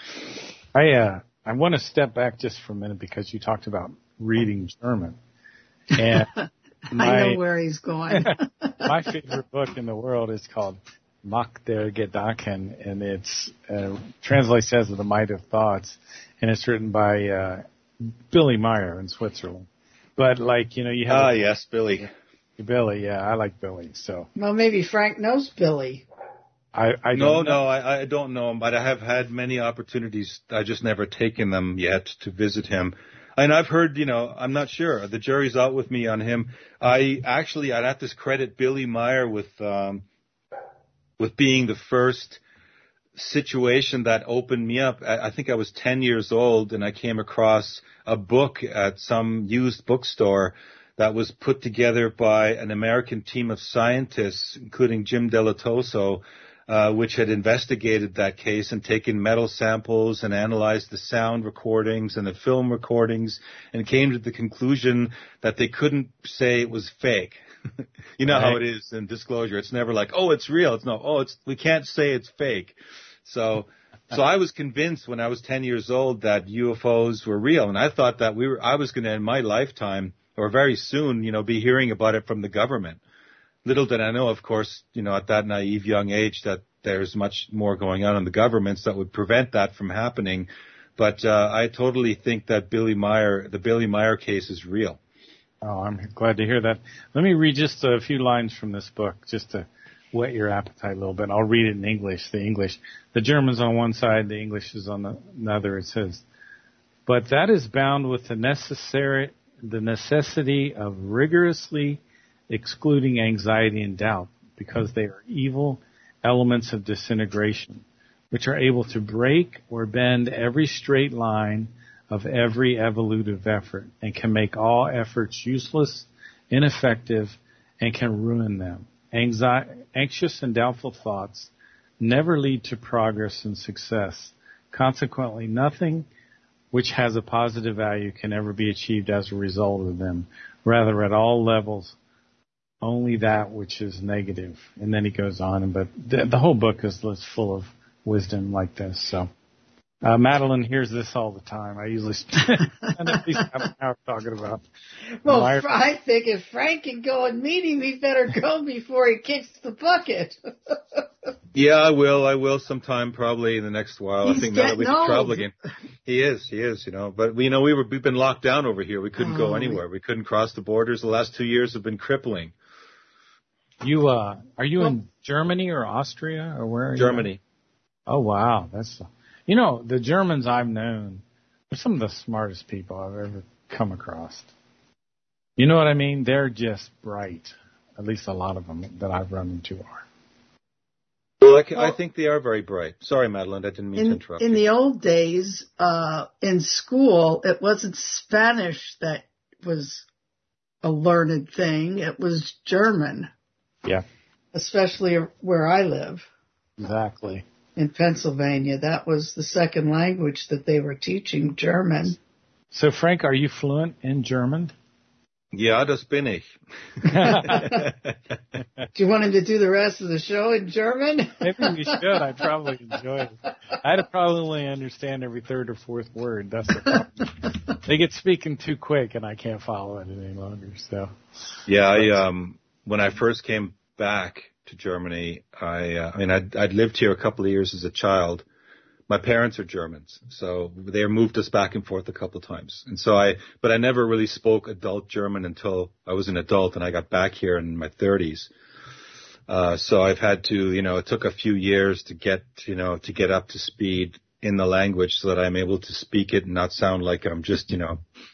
I want to step back just for a minute because you talked about reading German. And I know where he's going. My favorite book in the world is called Macht der Gedanken, and it's translates as The Might of Thoughts, and it's written by Billy Meyer in Switzerland. But you have yes, Billy. Billy, yeah, I like Billy. So well, maybe Frank knows Billy. I don't know. I don't know him, but I have had many opportunities. I just never taken them yet to visit him. And I've heard, I'm not sure. The jury's out with me on him. I'd have to credit Billy Meyer with being the first situation that opened me up. I think I was 10 years old and I came across a book at some used bookstore that was put together by an American team of scientists, including Jim Delatoso, which had investigated that case and taken metal samples and analyzed the sound recordings and the film recordings and came to the conclusion that they couldn't say it was fake. How it is in disclosure. It's never like, it's real. We can't say it's fake. So I was convinced when I was 10 years old that UFOs were real. And I thought that I was going to, in my lifetime or very soon, be hearing about it from the government. Little did I know, of course, at that naive young age that there's much more going on in the governments that would prevent that from happening. But I totally think that the Billy Meyer case is real. Oh, I'm glad to hear that. Let me read just a few lines from this book just to whet your appetite a little bit. I'll read it in English, The German's on one side, the English is on the other. It says, but that is bound with the necessity of rigorously excluding anxiety and doubt, because they are evil elements of disintegration, which are able to break or bend every straight line of every evolutive effort, and can make all efforts useless, ineffective, and can ruin them. Anxious and doubtful thoughts never lead to progress and success. Consequently, nothing which has a positive value can ever be achieved as a result of them. Rather, at all levels, only that which is negative. And then he goes on, but the whole book is full of wisdom like this. So, Madeline hears this all the time. I usually spend at least half an hour talking about. Well, I think if Frank can go and meet him, he better go before he kicks the bucket. Yeah, I will sometime probably in the next while. He's I think that'll be the trouble again. He is, but we've been locked down over here. We couldn't go anywhere. We couldn't cross the borders. The last 2 years have been crippling. You, are you in Germany or Austria or where are you? Germany. Oh, wow. The Germans I've known are some of the smartest people I've ever come across. You know what I mean? They're just bright. At least a lot of them that I've run into are. Well, I think they are very bright. Sorry, Madeline, I didn't mean to interrupt you. In the old days, in school, it wasn't Spanish that was a learned thing. It was German. Yeah. Especially where I live. Exactly. In Pennsylvania, that was the second language that they were teaching, German. So, Frank, are you fluent in German? Ja, das bin ich. Do you want him to do the rest of the show in German? Maybe we should. I'd probably enjoy it. I'd probably understand every third or fourth word. That's the problem. They get speaking too quick, and I can't follow it any longer. So, yeah, when I first came back to Germany, I'd lived here a couple of years as a child. My parents are Germans, so they moved us back and forth a couple of times. And but I never really spoke adult German until I was an adult and I got back here in my 30s. So I've had to, it took a few years to get up to speed in the language so that I'm able to speak it and not sound like I'm just, it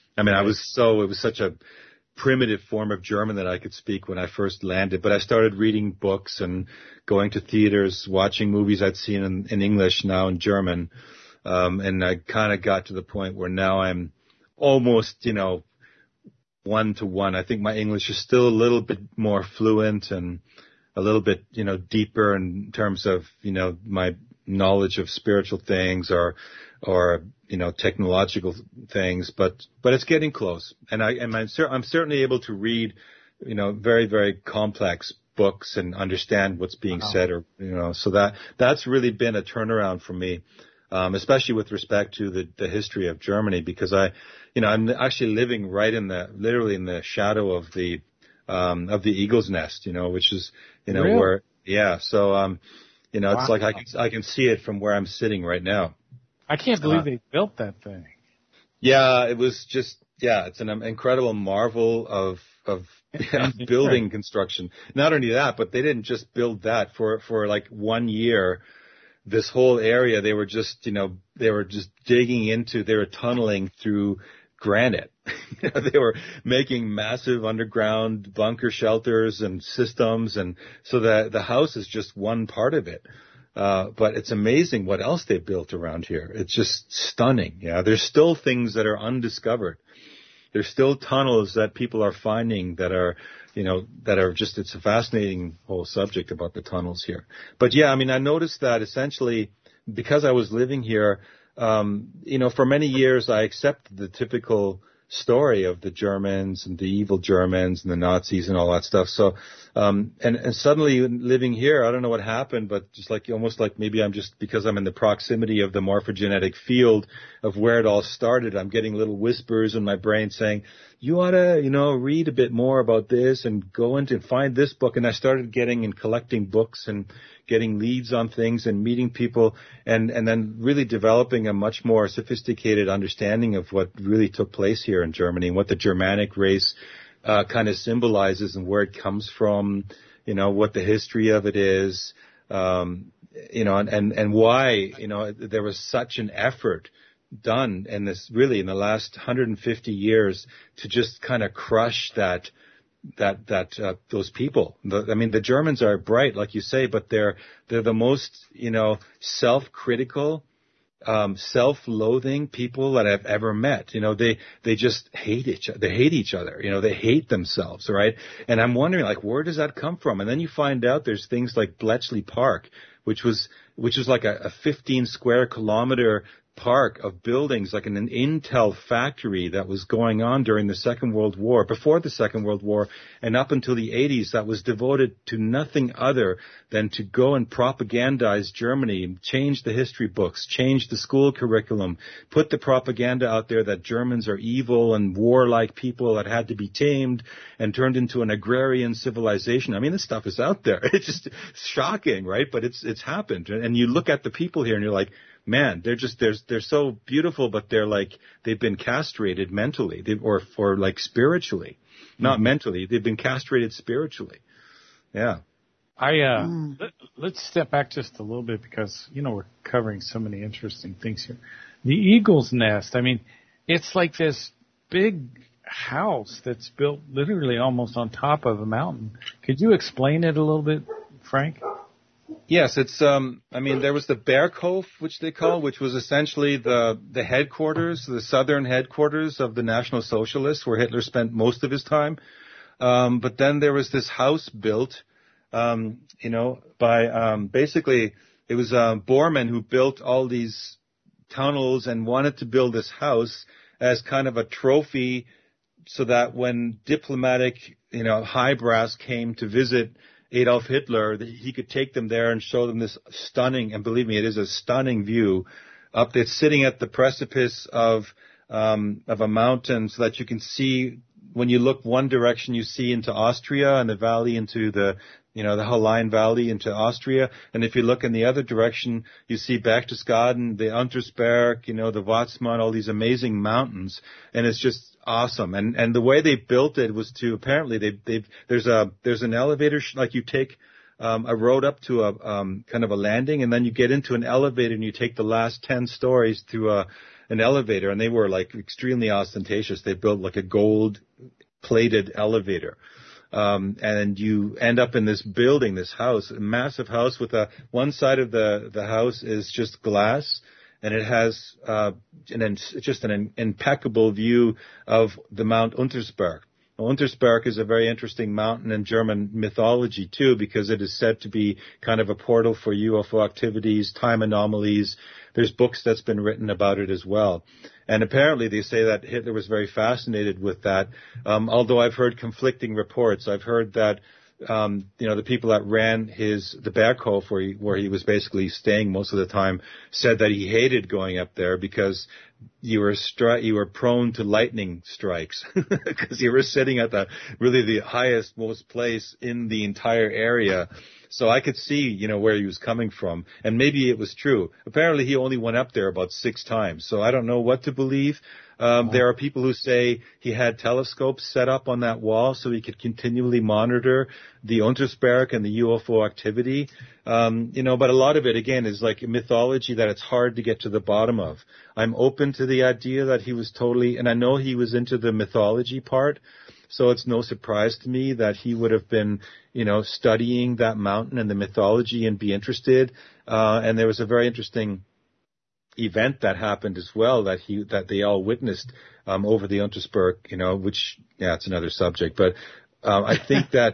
was such a primitive form of German that I could speak when I first landed. But I started reading books and going to theaters, watching movies I'd seen in English, now in German. And I kind of got to the point where now I'm almost, 1-to-1. I think my English is still a little bit more fluent and a little bit, deeper in terms of, my knowledge of spiritual things or technological things, but it's getting close. And I'm certainly able to read, very, very complex books and understand what's being said, or, so that's really been a turnaround for me, especially with respect to the history of Germany, because I'm actually living right literally in the shadow of the eagle's nest, which is, really? where, yeah. So, it's like I can see it from where I'm sitting right now. I can't believe they built that thing. Yeah, it was just, it's an incredible marvel of building construction. Not only that, but they didn't just build that for like 1 year. This whole area, they were just tunneling through granite. They were making massive underground bunker shelters and systems, and so the house is just one part of it. But it's amazing what else they built around here. It's just stunning. Yeah, there's still things that are undiscovered. There's still tunnels that people are finding that are just, it's a fascinating whole subject about the tunnels here. But yeah, I noticed that essentially because I was living here, for many years I accepted the typical story of the Germans and the evil Germans and the Nazis and all that stuff. So, and suddenly living here, I don't know what happened, but just almost like maybe because I'm in the proximity of the morphogenetic field of where it all started, I'm getting little whispers in my brain saying, you ought to, read a bit more about this and go into and find this book. And I started getting and collecting books and getting leads on things and meeting people and then really developing a much more sophisticated understanding of what really took place here in Germany and what the Germanic race kind of symbolizes and where it comes from, what the history of it is, and why, there was such an effort done in the last 150 years to just kind of crush those people. The Germans are bright, like you say, but they're the most, self-critical, self-loathing people that I've ever met. They just hate each other. They hate each other. They hate themselves, right? And I'm wondering, where does that come from? And then you find out there's things like Bletchley Park, which was like a 15 square kilometer park of buildings, like an Intel factory that was going on during the Second World War, before the Second World War, and up until the 80s, that was devoted to nothing other than to go and propagandize Germany, change the history books, change the school curriculum, put the propaganda out there that Germans are evil and warlike people that had to be tamed and turned into an agrarian civilization. I mean, this stuff is out there. It's just shocking, right? But it's happened. And you look at the people here and you're like, man, they're so beautiful, but they've been castrated mentally, or spiritually, not mentally. They've been castrated spiritually. Yeah. Let's step back just a little bit because, we're covering so many interesting things here. The Eagle's Nest, I mean, it's like this big house that's built literally almost on top of a mountain. Could you explain it a little bit, Frank? Yes, it's, there was the Berghof, which was essentially the headquarters, the southern headquarters of the National Socialists, where Hitler spent most of his time. But then there was this house built, by, basically, it was, Bormann who built all these tunnels and wanted to build this house as kind of a trophy so that when diplomatic, high brass came to visit Adolf Hitler, that he could take them there and show them this stunning, and believe me, it is a stunning view up there, sitting at the precipice of a mountain, so that you can see, when you look one direction, you see into Austria and the valley into the Hallein Valley into Austria. And if you look in the other direction, you see Berchtesgaden, the Untersberg, the Watzmann, all these amazing mountains. And it's just awesome. And the way they built it was to, apparently there's an elevator, like you take a road up to a kind of a landing, and then you get into an elevator and you take the last 10 stories to an elevator, and they were like extremely ostentatious. They built like a gold plated elevator. And you end up in this building, this house, a massive house with one side of the house is just glass, and it has just an impeccable view of the Mount Untersberg. Untersberg is a very interesting mountain in German mythology too, because it is said to be kind of a portal for UFO activities, time anomalies. There's books that's been written about it as well. And apparently they say that Hitler was very fascinated with that. Although I've heard conflicting reports. I've heard that, the people that ran the Berghof, where he was basically staying most of the time, said that he hated going up there because you were prone to lightning strikes because you were sitting at the highest, most place in the entire area. So I could see, where he was coming from. And maybe it was true. Apparently he only went up there about 6 times. So I don't know what to believe. There are people who say he had telescopes set up on that wall so he could continually monitor the Untersberg and the UFO activity. But a lot of it, again, is like mythology that it's hard to get to the bottom of. I'm open to the idea that he was and I know he was into the mythology part. So it's no surprise to me that he would have been, studying that mountain and the mythology and be interested. And there was a very interesting event that happened as well that they all witnessed over the Untersberg, which it's another subject. But I think that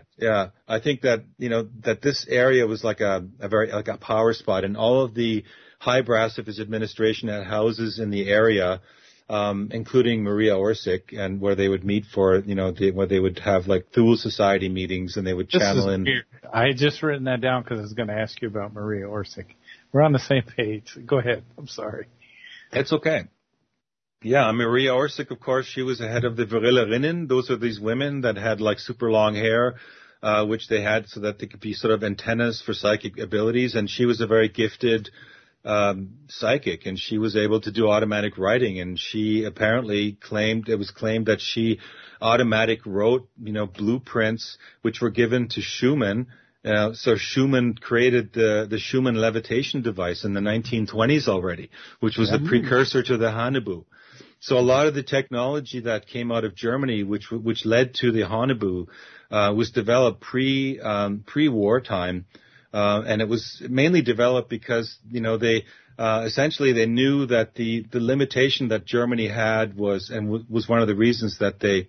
that this area was like a very like a power spot, and all of the high brass of his administration had houses in the area. Including Maria Orsic, and where they would meet for, where they would have like Thule Society meetings, and they would channel in. Weird. I had just written that down because I was going to ask you about Maria Orsic. We're on the same page. Go ahead. I'm sorry. It's okay. Yeah, Maria Orsic, of course, she was the head of the Verillerinnen. Those are these women that had like super long hair, which they had so that they could be sort of antennas for psychic abilities, and she was a very gifted psychic, and she was able to do automatic writing, and she apparently claimed that she automatic wrote, blueprints which were given to Schumann. So Schumann created the Schumann levitation device in the 1920s already, which was the precursor to the Haunebu. So a lot of the technology that came out of Germany, which led to the Haunebu, was developed pre-wartime. And it was mainly developed because, they essentially they knew that the limitation that Germany had was one of the reasons that they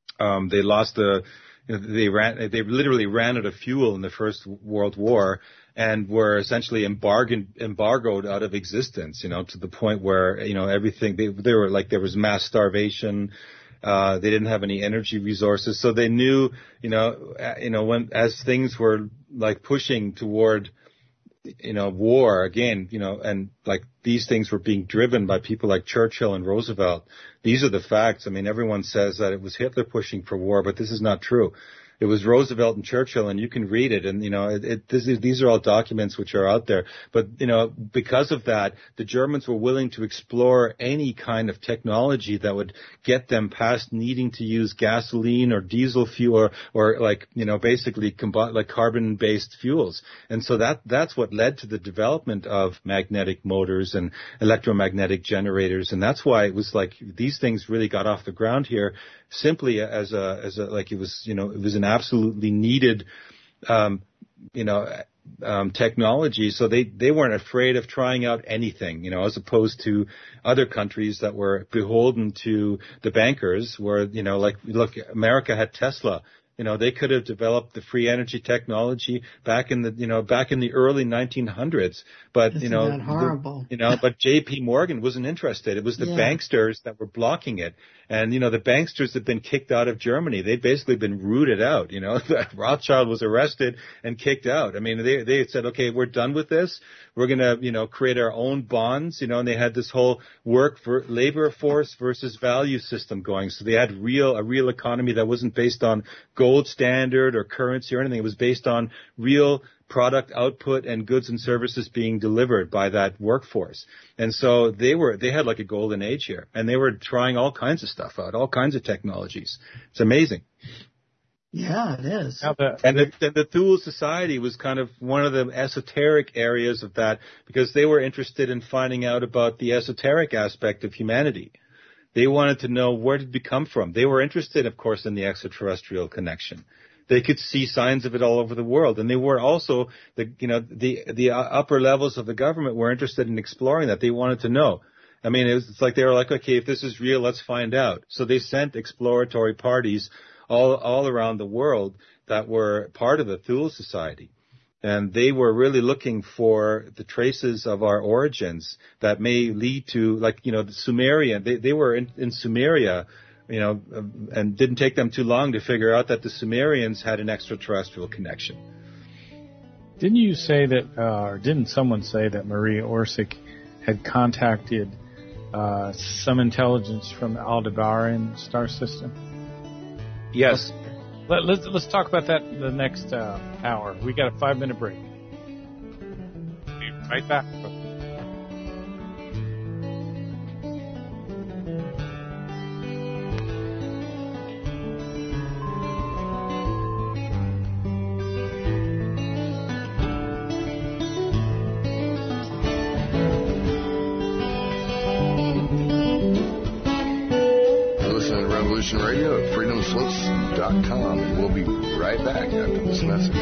lost they literally ran out of fuel in the First World War, and were essentially embargoed out of existence, to the point where, everything, they were like, there was mass starvation. They didn't have any energy resources. So they knew, as things were like pushing toward, war again, and like these things were being driven by people like Churchill and Roosevelt. These are the facts. I mean, everyone says that it was Hitler pushing for war, but this is not true. It was Roosevelt and Churchill, and you can read it. And, these are all documents which are out there. But, because of that, the Germans were willing to explore any kind of technology that would get them past needing to use gasoline or diesel fuel or like, basically like carbon-based fuels. And so that's what led to the development of magnetic motors and electromagnetic generators. And that's why it was like these things really got off the ground here simply as a like it was an absolutely needed technology. So they weren't afraid of trying out anything, as opposed to other countries that were beholden to the bankers where, look, America had Tesla. They could have developed the free energy technology back in the early 1900s, but Isn't that horrible? But J.P. Morgan wasn't interested. It was the banksters that were blocking it, and the banksters have been kicked out of Germany. They've basically been rooted out. Rothschild was arrested and kicked out. I mean, they said, okay, we're done with this. We're gonna create our own bonds. And they had this whole work for labor force versus value system going. So they had a real economy that wasn't based on gold standard or currency or anything. It was based on real product output and goods and services being delivered by that workforce. And so they had like a golden age here, and they were trying all kinds of stuff out, all kinds of technologies. It's amazing. Yeah, it is. And the Thule Society was kind of one of the esoteric areas of that, because they were interested in finding out about the esoteric aspect of humanity. They wanted to know where did we come from. They were interested, of course, in the extraterrestrial connection. They could see signs of it all over the world, and they were also the upper levels of the government were interested in exploring that. They wanted to know. I mean, it's like they were like, okay, if this is real, let's find out. So they sent exploratory parties all around the world that were part of the Thule Society. And they were really looking for the traces of our origins that may lead to, like, the Sumerian. They were in Sumeria, and didn't take them too long to figure out that the Sumerians had an extraterrestrial connection. Didn't you say that, or didn't someone say that Maria Orsic had contacted some intelligence from the Aldebaran star system? Yes. Let's talk about that in the next hour. We got a 5-minute break. Be right back. Radio at freedomslips.com, and we'll be right back after this message.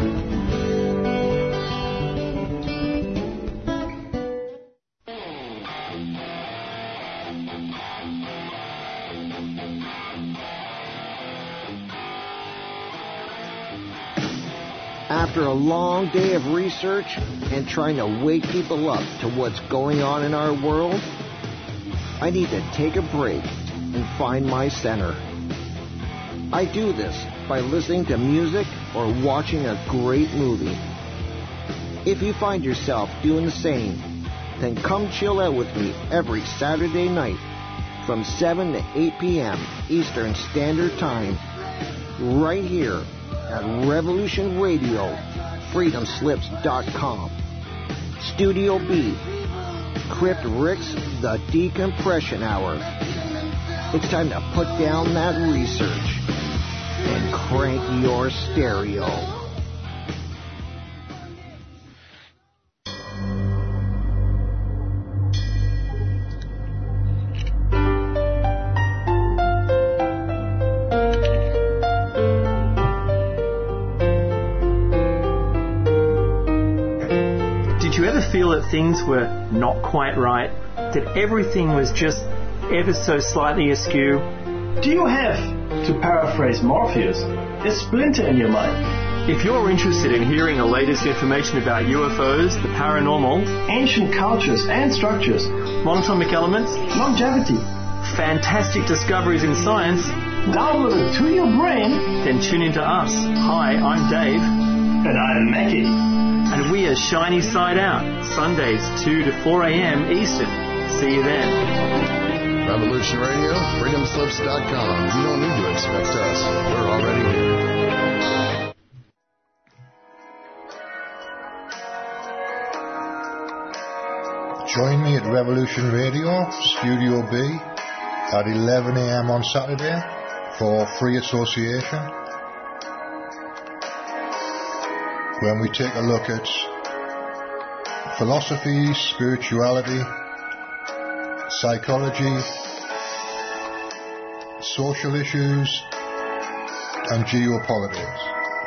After a long day of research and trying to wake people up to what's going on in our world, I need to take a break and find my center. I do this by listening to music or watching a great movie. If you find yourself doing the same, then come chill out with me every Saturday night from 7 to 8 p.m. Eastern Standard Time, right here at Revolution Radio, freedomslips.com. Studio B, Crypt Rick's The Decompression Hour. It's time to put down that research and crank your stereo. Did you ever feel that things were not quite right? That everything was just ever so slightly askew? Do you have, to paraphrase Morpheus, a splinter in your mind? If you're interested in hearing the latest information about UFOs, the paranormal, ancient cultures and structures, monatomic elements, longevity, fantastic discoveries in science, downloaded to your brain, then tune into us. Hi, I'm Dave. And I'm Mackie. And we are Shiny Side Out, Sundays 2 to 4 a.m. Eastern. See you then. Revolution Radio, freedomslips.com. You don't need to expect us. We're already here. Join me at Revolution Radio, Studio B, at 11 a.m. on Saturday for Free Association, when we take a look at philosophy, spirituality, psychology, social issues, and geopolitics.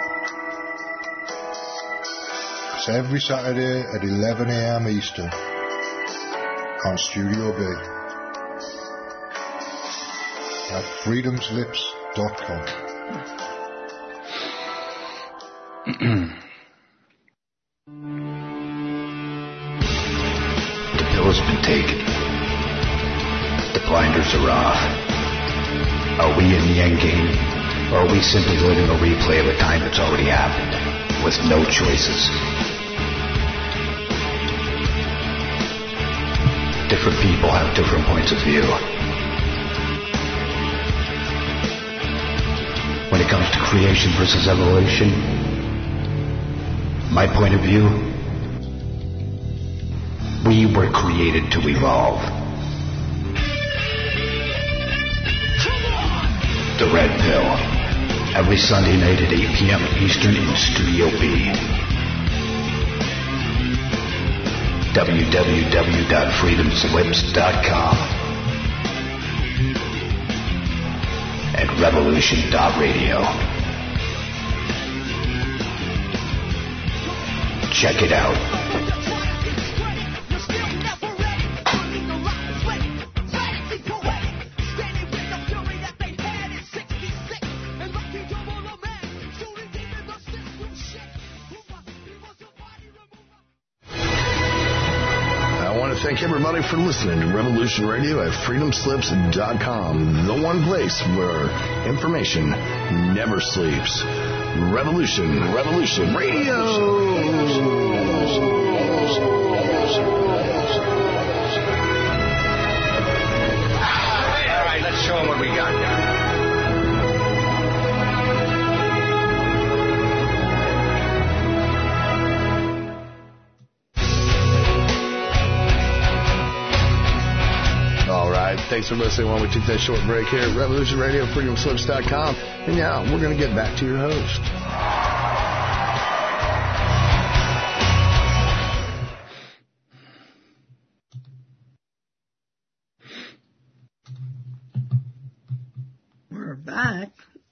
It's every Saturday at 11 a.m. Eastern on Studio B at freedomslips.com. The pill's been taken. The blinders are off. Are we in the end game, or are we simply living a replay of a time that's already happened, with no choices? Different people have different points of view. When it comes to creation versus evolution, my point of view, we were created to evolve. The Red Pill, every Sunday night at 8 p.m. Eastern in Studio B. www.freedomslips.com and revolution.radio. Check it out. Thank everybody for listening to Revolution Radio at freedomslips.com, the one place where information never sleeps. Revolution Radio. All right, let's show them what we got now. Thanks for listening while we took that short break here at Revolution Radio, freedomslips.com. And now we're going to get back to your host. We're back.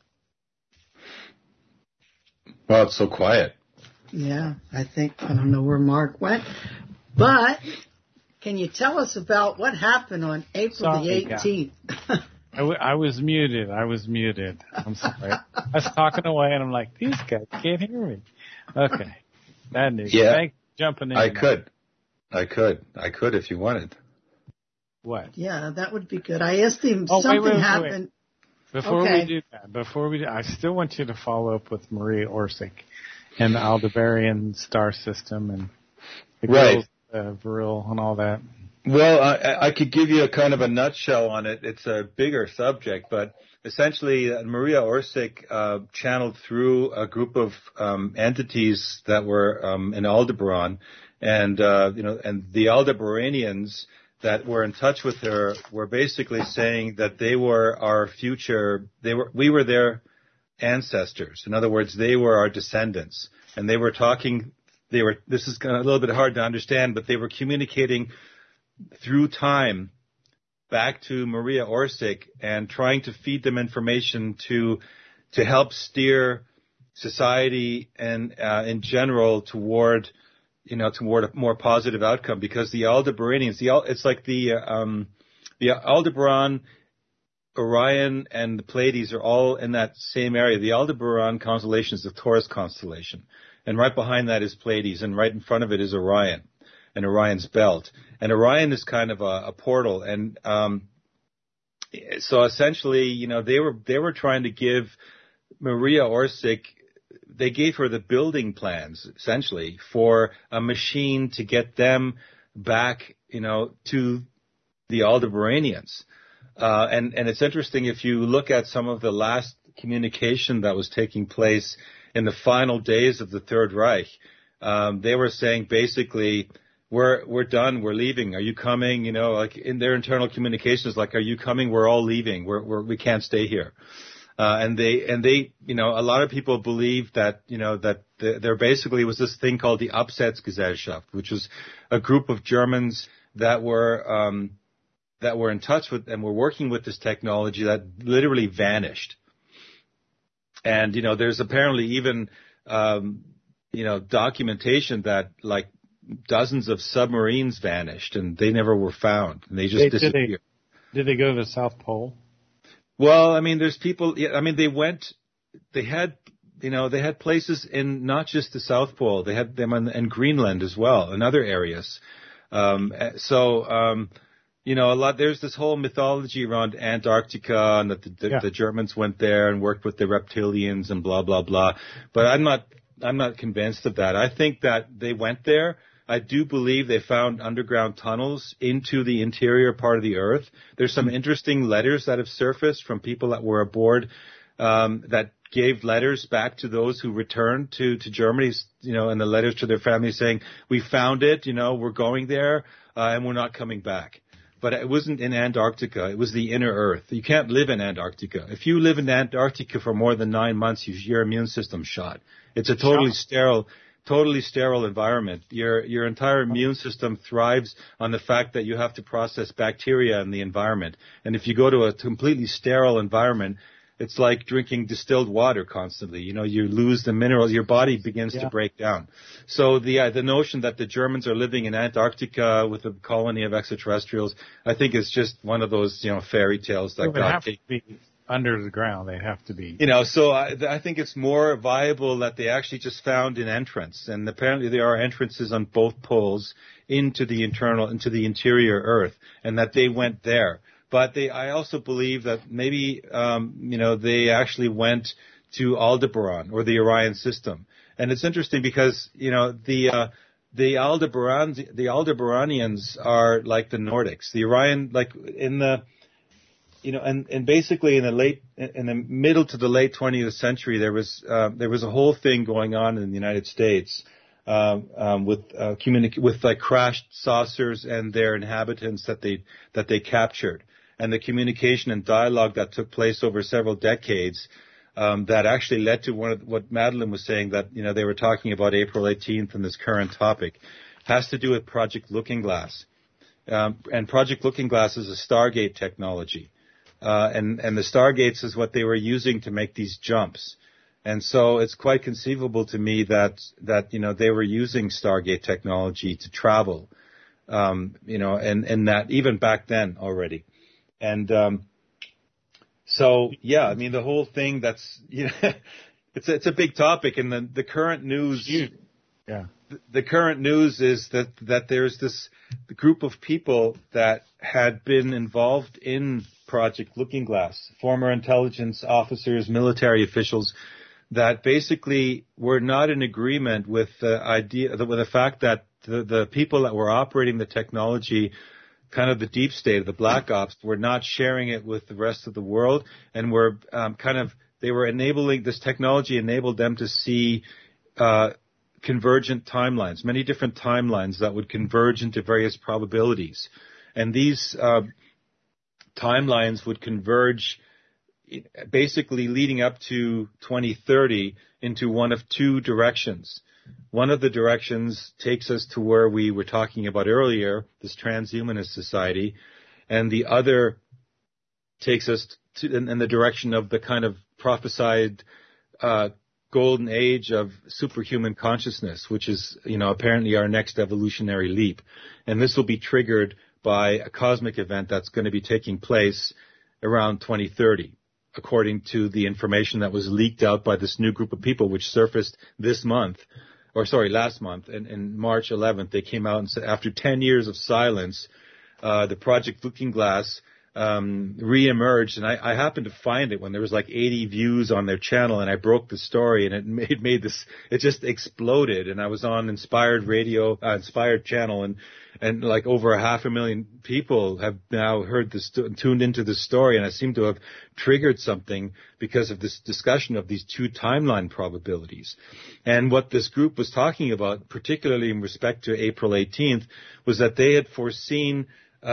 Well, it's so quiet. Yeah, I don't know where Mark went, but can you tell us about what happened on April the 18th? I was muted. I'm sorry. I was talking away, and I'm like, these guys can't hear me. Okay. That news. Yeah. Thanks for jumping in. I could if you wanted. What? Yeah, that would be good. I asked him something happened. Before we do that, I still want you to follow up with Maria Orsic and the Aldebaran star system and the girls. Vril and all that. Well, I could give you a kind of a nutshell on it. It's a bigger subject, but essentially Maria Orsic channeled through a group of entities that were in Aldebaran, and the Aldebaranians that were in touch with her were basically saying that they were our future. We were their ancestors. In other words, they were our descendants, and they were talking. This is a little bit hard to understand, but they were communicating through time back to Maria Orsic and trying to feed them information to help steer society and in general toward a more positive outcome. Because the Aldebaranians, it's like the Aldebaran Orion and the Pleiades are all in that same area. The Aldebaran constellation is the Taurus constellation. And right behind that is Pleiades, and right in front of it is Orion and Orion's belt. And Orion is kind of a portal. And so essentially, you know, they were trying to give Maria Orsic, they gave her the building plans, essentially, for a machine to get them back, you know, to the Aldebaranians. And it's interesting, if you look at some of the last communication that was taking place in the final days of the Third Reich, they were saying basically, we're done, we're leaving, are you coming? You know, like in their internal communications, like, are you coming? We're all leaving, we can't stay here. And they, you know, a lot of people believe that, you know, that there basically was this thing called the Absetzgesellschaft, which was a group of Germans that were in touch with and were working with this technology that literally vanished. And, you know, there's apparently even, you know, documentation that like dozens of submarines vanished and they never were found and they just disappeared. Did they go to the South Pole? Well, I mean, there's people, I mean, they had places in not just the South Pole, they had them in Greenland as well, and other areas. You know, there's this whole mythology around Antarctica and that the Germans went there and worked with the reptilians and blah, blah, blah. But I'm not convinced of that. I think that they went there. I do believe they found underground tunnels into the interior part of the Earth. There's some interesting letters that have surfaced from people that were aboard, that gave letters back to those who returned to Germany, you know, and the letters to their families saying, we found it, you know, we're going there, and we're not coming back. But it wasn't in Antarctica. It was the inner Earth. You can't live in Antarctica. If you live in Antarctica for more than 9 months, your immune system's shot. It's a totally sterile environment. Your entire immune system thrives on the fact that you have to process bacteria in the environment. And if you go to a completely sterile environment, it's like drinking distilled water constantly. You know, you lose the minerals. Your body begins to break down. So the notion that the Germans are living in Antarctica with a colony of extraterrestrials, I think is just one of those, you know, fairy tales that God have to be under the ground. They have to be. You know, so I think it's more viable that they actually just found an entrance, and apparently there are entrances on both poles into the interior Earth, and that they went there. But I also believe that maybe, you know, they actually went to Aldebaran or the Orion system. And it's interesting because, you know, the Aldebaranians are like the Nordics. The Orion, like in the, you know, and basically in the middle to the late 20th century, there was a whole thing going on in the United States, with like crashed saucers and their inhabitants that they captured. And the communication and dialogue that took place over several decades, that actually led to what Madeline was saying, that, you know, they were talking about April 18th and this current topic, has to do with Project Looking Glass. And Project Looking Glass is a Stargate technology. And the Stargates is what they were using to make these jumps. And so it's quite conceivable to me that, you know, they were using Stargate technology to travel, you know, and that even back then already. And, so, yeah, I mean, the whole thing that's, you know, it's a big topic, and the current news, the current news is that there's this group of people that had been involved in Project Looking Glass, former intelligence officers, military officials, that basically were not in agreement with the fact that the people that were operating the technology, kind of the deep state, the black ops, were not sharing it with the rest of the world, and were they were enabling, this technology enabled them to see convergent timelines, many different timelines that would converge into various probabilities. And these timelines would converge basically leading up to 2030 into one of two directions. One of the directions takes us to where we were talking about earlier, this transhumanist society, and the other takes us in the direction of the kind of prophesied golden age of superhuman consciousness, which is, you know, apparently our next evolutionary leap. And this will be triggered by a cosmic event that's going to be taking place around 2030, according to the information that was leaked out by this new group of people, which surfaced last month, in March 11th. They came out and said after 10 years of silence, the Project Looking Glass reemerged, and I happened to find it when there was like 80 views on their channel, and I broke the story, and it just exploded. And I was on Inspired channel, and like over 500,000 people have now tuned into the story, and I seem to have triggered something because of this discussion of these two timeline probabilities. And what this group was talking about, particularly in respect to April 18th, was that they had foreseen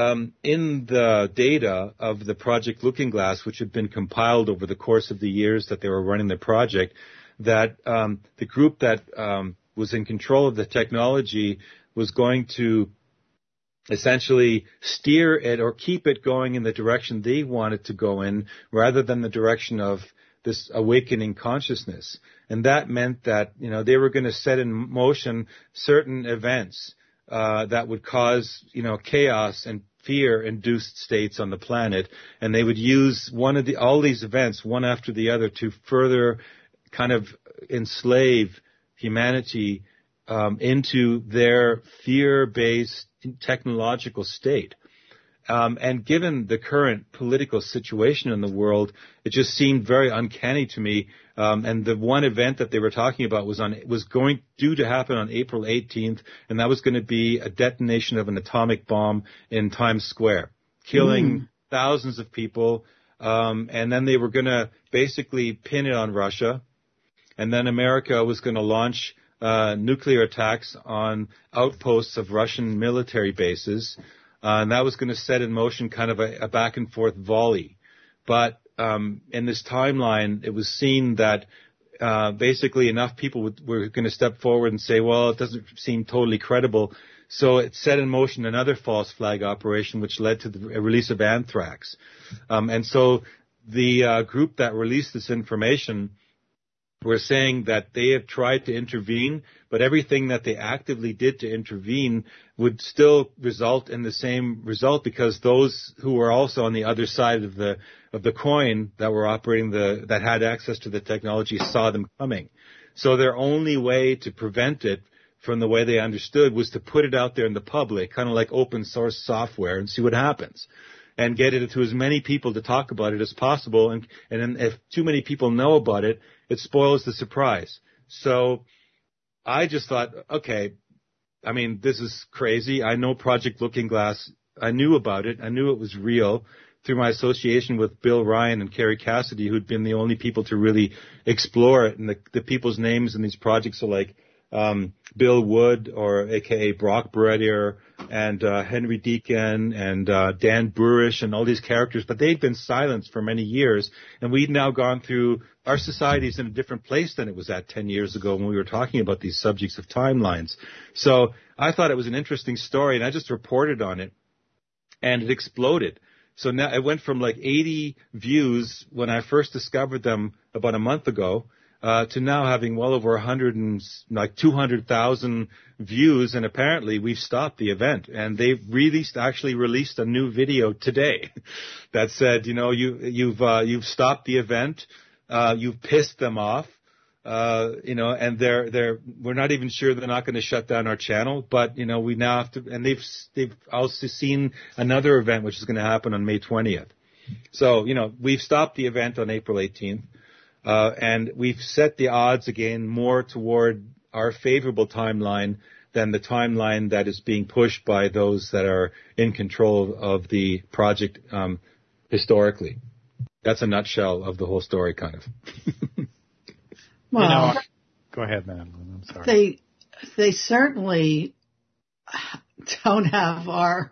in the data of the Project Looking Glass, which had been compiled over the course of the years that they were running the project, that the group that was in control of the technology was going to essentially steer it or keep it going in the direction they wanted to go in, rather than the direction of this awakening consciousness. And that meant that, they were going to set in motion certain events that would cause, chaos and fear-induced states on the planet, and they would use all these events, one after the other, to further kind of enslave humanity into their fear-based technological state. And given the current political situation in the world, it just seemed very uncanny to me. And the one event that they were talking about was due to happen on April 18th, and that was going to be a detonation of an atomic bomb in Times Square, killing thousands of people. And then they were going to basically pin it on Russia, and then America was going to launch nuclear attacks on outposts of Russian military bases. And that was going to set in motion kind of a back and forth volley. But in this timeline, it was seen that basically enough people were going to step forward and say, well, it doesn't seem totally credible. So it set in motion another false flag operation, which led to the release of anthrax. And so the group that released this information were saying that they had tried to intervene, but everything that they actively did to intervene would still result in the same result, because those who were also on the other side of the coin that were operating that had access to the technology saw them coming. So their only way to prevent it, from the way they understood, was to put it out there in the public, kind of like open source software, and see what happens, and get it to as many people to talk about it as possible. And then if too many people know about it, it spoils the surprise. So I just thought, okay, I mean, this is crazy. I know Project Looking Glass. I knew about it. I knew it was real through my association with Bill Ryan and Kerry Cassidy, who'd been the only people to really explore it. And the people's names in these projects are like Bill Wood, or AKA Brock Beretier, and Henry Deacon, and Dan Burish, and all these characters, but they'd been silenced for many years, and we'd now gone through, our society's in a different place than it was at 10 years ago when we were talking about these subjects of timelines. So I thought it was an interesting story, and I just reported on it, and it exploded. So now it went from like 80 views when I first discovered them about a month ago, to now having well over 200,000 views, and apparently we've stopped the event. And they've actually released a new video today that said, you've stopped the event, you've pissed them off, and we're not even sure they're not going to shut down our channel, but we now have to. And they've also seen another event which is going to happen on May 20th. So we've stopped the event on April 18th. And we've set the odds again more toward our favorable timeline than the timeline that is being pushed by those that are in control of the project historically. That's a nutshell of the whole story, kind of. Well, go ahead, Madeline. I'm sorry. They certainly don't have our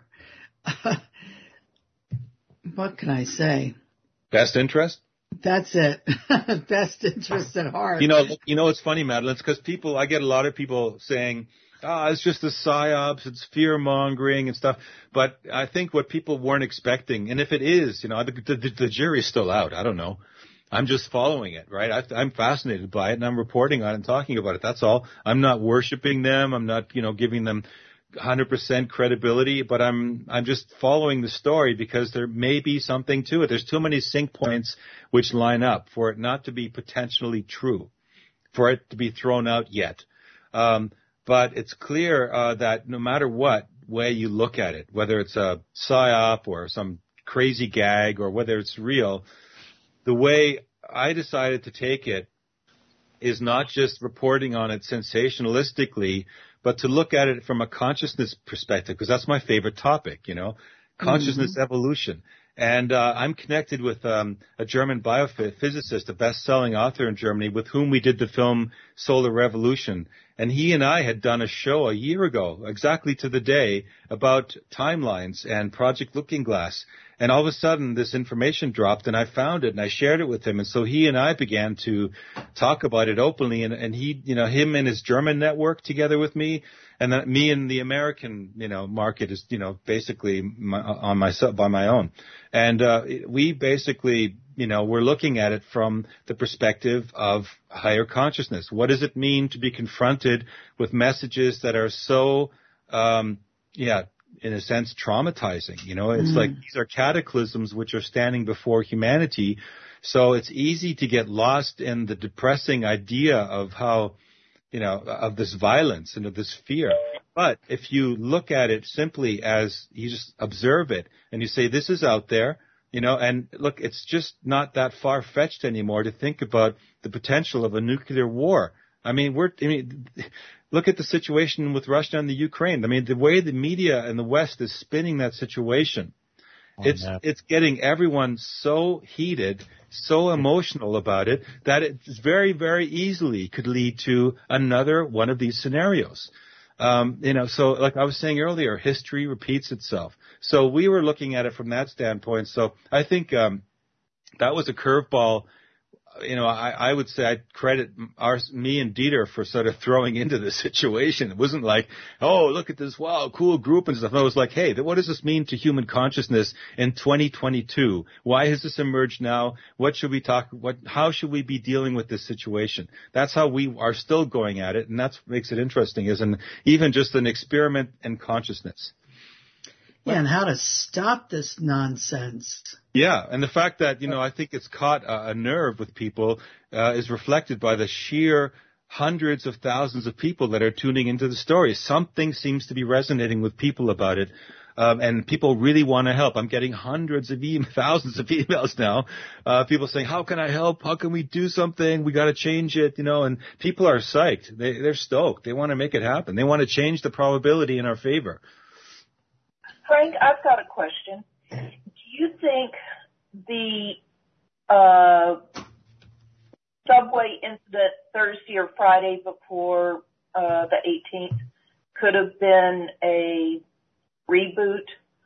what can I say? Best interest? That's it. Best interest at heart. It's funny, Madeline. It's because I get a lot of people saying, it's just the psyops, it's fear-mongering and stuff. But I think what people weren't expecting, and if it is, the jury's still out. I don't know. I'm just following it, right? I'm fascinated by it, and I'm reporting on it and talking about it. That's all. I'm not worshiping them. I'm not, giving them 100% credibility, but I'm just following the story because there may be something to it. There's too many sync points which line up for it not to be potentially true, for it to be thrown out yet. But it's clear that no matter what way you look at it, whether it's a psyop or some crazy gag or whether it's real, the way I decided to take it is not just reporting on it sensationalistically, but to look at it from a consciousness perspective, because that's my favorite topic, consciousness evolution. And I'm connected with a German biophysicist, a best-selling author in Germany, with whom we did the film Solar Revolution. And he and I had done a show a year ago, exactly to the day, about timelines and Project Looking Glass. And all of a sudden, this information dropped, and I found it, and I shared it with him. And so he and I began to talk about it openly. And he, him and his German network together with me, and then me and the American, market is, basically by my own. And we basically, we're looking at it from the perspective of higher consciousness. What does it mean to be confronted with messages that are so, in a sense, traumatizing? It's like these are cataclysms which are standing before humanity. So it's easy to get lost in the depressing idea of how, of this violence and of this fear. But if you look at it simply as you just observe it and you say, this is out there, and look, it's just not that far-fetched anymore to think about the potential of a nuclear war. Look at the situation with Russia and the Ukraine. The way the media in the West is spinning that situation, it's getting everyone so heated, so emotional about it, that it very, very easily could lead to another one of these scenarios. So like I was saying earlier, history repeats itself. So we were looking at it from that standpoint. So I think that was a curveball. I would say I'd credit me and Dieter for sort of throwing into the situation. It wasn't like, oh, look at this, wow, cool group and stuff. No, it was like, hey, what does this mean to human consciousness in 2022? Why has this emerged now? What should we how should we be dealing with this situation? That's how we are still going at it, and that's what makes it interesting, is even just an experiment in consciousness. Yeah, and how to stop this nonsense. Yeah, and the fact that, I think it's caught a nerve with people is reflected by the sheer hundreds of thousands of people that are tuning into the story. Something seems to be resonating with people about it, and people really want to help. I'm getting thousands of emails now, people saying, how can I help? How can we do something? We got to change it, and people are psyched. They're stoked. They want to make it happen. They want to change the probability in our favor. Frank, I've got a question. Do you think the subway incident Thursday or Friday before the 18th could have been a reboot?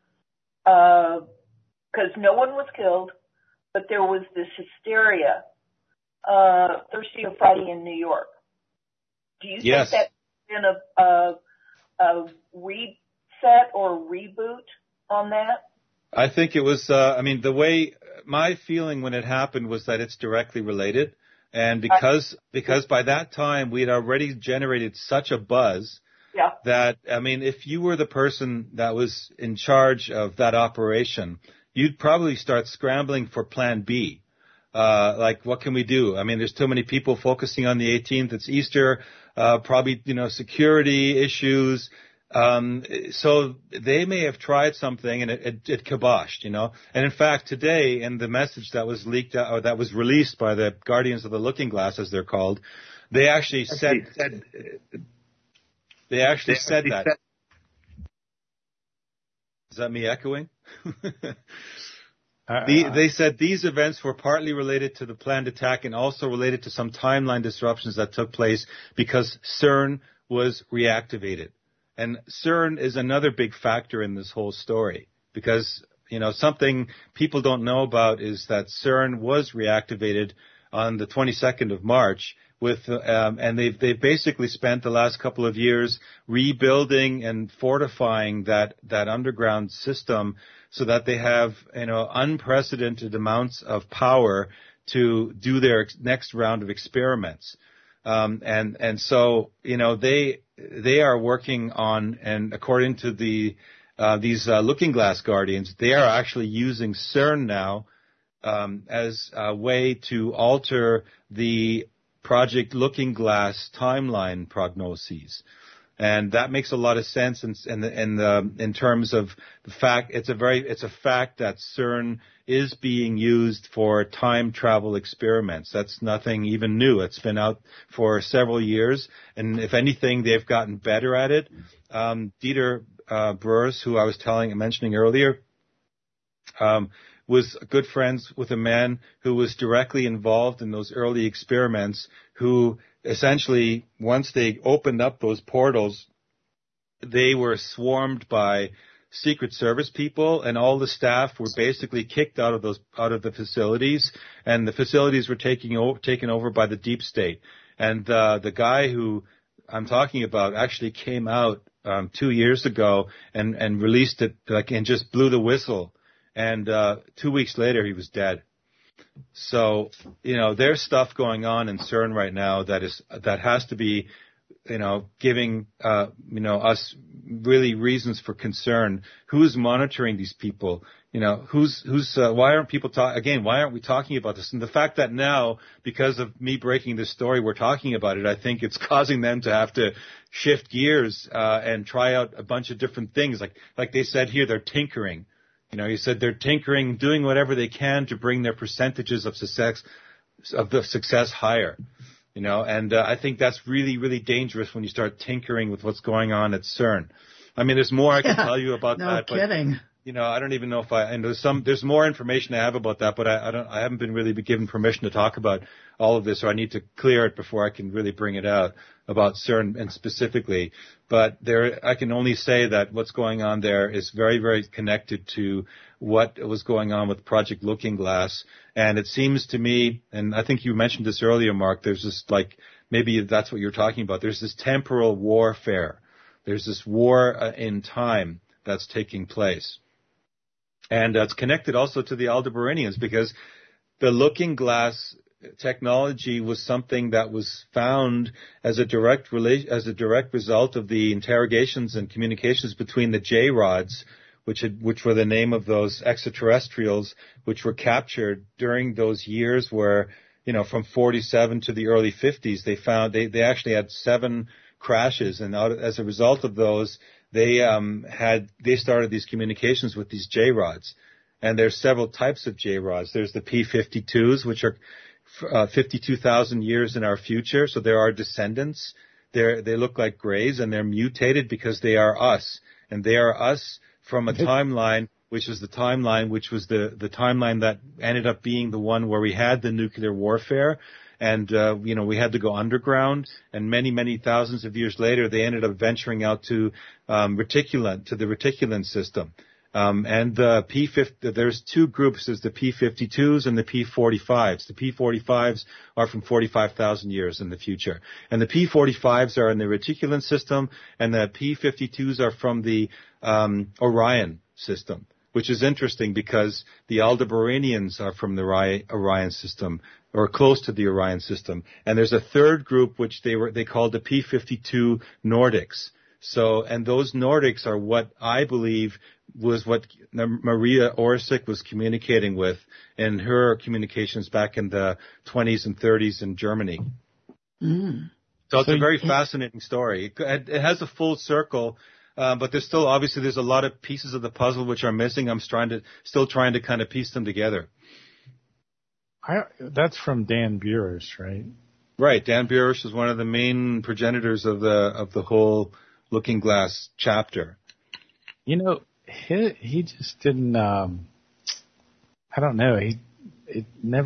Because no one was killed, but there was this hysteria Thursday or Friday in New York. Do you think that's been a reset or reboot on that? I think it was, the way my feeling when it happened was that it's directly related. And because by that time we had already generated such a buzz that, if you were the person that was in charge of that operation, you'd probably start scrambling for plan B. Like, what can we do? There's too many people focusing on the 18th. It's Easter, probably, security issues. So they may have tried something and it kiboshed, And in fact, today, in the message that was leaked out, or that was released by the Guardians of the Looking Glass, as they're called, they actually said that. Is that me echoing? They said these events were partly related to the planned attack and also related to some timeline disruptions that took place because CERN was reactivated. And CERN is another big factor in this whole story because, something people don't know about is that CERN was reactivated on the 22nd of March and they've basically spent the last couple of years rebuilding and fortifying that underground system so that they have, unprecedented amounts of power to do their next round of experiments. And so, they are working on, and according to these Looking Glass Guardians, they are actually using CERN now as a way to alter the Project Looking Glass timeline prognoses. And that makes a lot of sense in terms of the fact it's a fact that CERN is being used for time travel experiments. That's nothing even new. It's been out for several years, and if anything, they've gotten better at it. Dieter Breurs, who I was mentioning earlier, was good friends with a man who was directly involved in those early experiments, who essentially, once they opened up those portals, they were swarmed by Secret Service people, and all the staff were basically kicked out of the facilities, and the facilities were taken over by the deep state. And the guy who I'm talking about actually came out 2 years ago and released it, and just blew the whistle. And 2 weeks later, he was dead. So, there's stuff going on in CERN right now that has to be, giving, us really reasons for concern. Who's monitoring these people? Why aren't people why aren't we talking about this? And the fact that now, because of me breaking this story, we're talking about it, I think it's causing them to have to shift gears, and try out a bunch of different things. Like they said here, they're tinkering. He said they're tinkering, doing whatever they can to bring their percentages of success higher. And I think that's really, really dangerous when you start tinkering with what's going on at CERN. I mean, there's more I can tell you about that. No kidding. But, I don't even know if and there's more information I have about that, but I haven't been really given permission to talk about all of this, or I need to clear it before I can really bring it out about CERN and specifically. But I can only say that what's going on there is very, very connected to what was going on with Project Looking Glass. And it seems to me, and I think you mentioned this earlier, Mark, there's this, maybe that's what you're talking about. There's this temporal warfare. There's this war in time that's taking place. And it's connected also to the Aldebaranians, because the Looking Glass technology was something that was found as a direct result of the interrogations and communications between the J-Rods, which were the name of those extraterrestrials, which were captured during those years where, from 47 to the early 50s, they actually had 7 crashes, and as a result of those, they started these communications with these J-Rods. And there's several types of J-Rods. There's the P-52s, which are 52,000 years in our future. So they're our descendants. They look like grays, and they're mutated because they are us. And they are us from a timeline, which is the timeline, which was the timeline that ended up being the one where we had the nuclear warfare. And, we had to go underground, and many, many thousands of years later, they ended up venturing out to the reticulan system. And there's 2 groups. There's the P-52s and the P-45s. The P-45s are from 45,000 years in the future. And the P-45s are in the reticulan system, and the P-52s are from the Orion system, which is interesting because the Aldebaranians are from the Orion system, or close to the Orion system. And there's a 3rd group which they called the P-52 Nordics. So, and those Nordics are what I believe was what Maria Orsic was communicating with in her communications back in the 20s and 30s in Germany. Mm. So it's a very fascinating story. It has a full circle, but there's a lot of pieces of the puzzle which are missing. I'm still trying to kind of piece them together. That's from Dan Burisch, right? Right. Dan Burisch is one of the main progenitors of the whole Looking Glass chapter. He just didn't. I don't know. I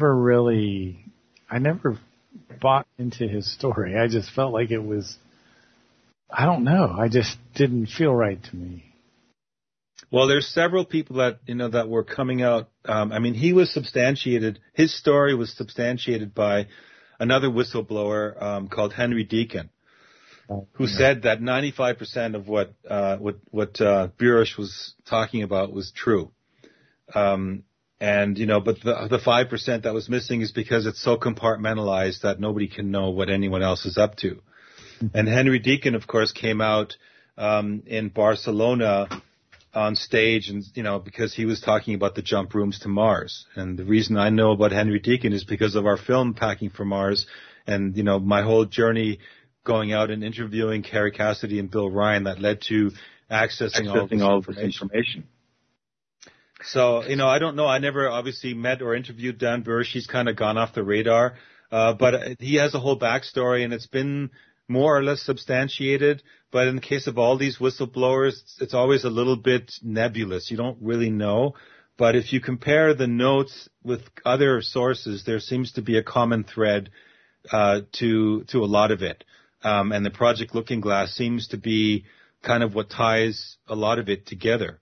never bought into his story. I just felt like it was. I don't know. I just didn't feel right to me. Well, there's several people that were coming out. He was substantiated. His story was substantiated by another whistleblower called Henry Deacon, who said that 95% of what Burisch was talking about was true. And, but the 5% that was missing is because it's so compartmentalized that nobody can know what anyone else is up to. And Henry Deacon, of course, came out in Barcelona on stage, and because he was talking about the jump rooms to Mars. And the reason I know about Henry Deacon is because of our film Packing for Mars, and my whole journey going out and interviewing Carrie Cassidy and Bill Ryan that led to accessing all this information. So I don't know. I never obviously met or interviewed Dan Bursch. He's kind of gone off the radar, but he has a whole backstory, and it's been more or less substantiated, but in the case of all these whistleblowers, it's always a little bit nebulous. You don't really know. But if you compare the notes with other sources, there seems to be a common thread to a lot of it. And the Project Looking Glass seems to be kind of what ties a lot of it together.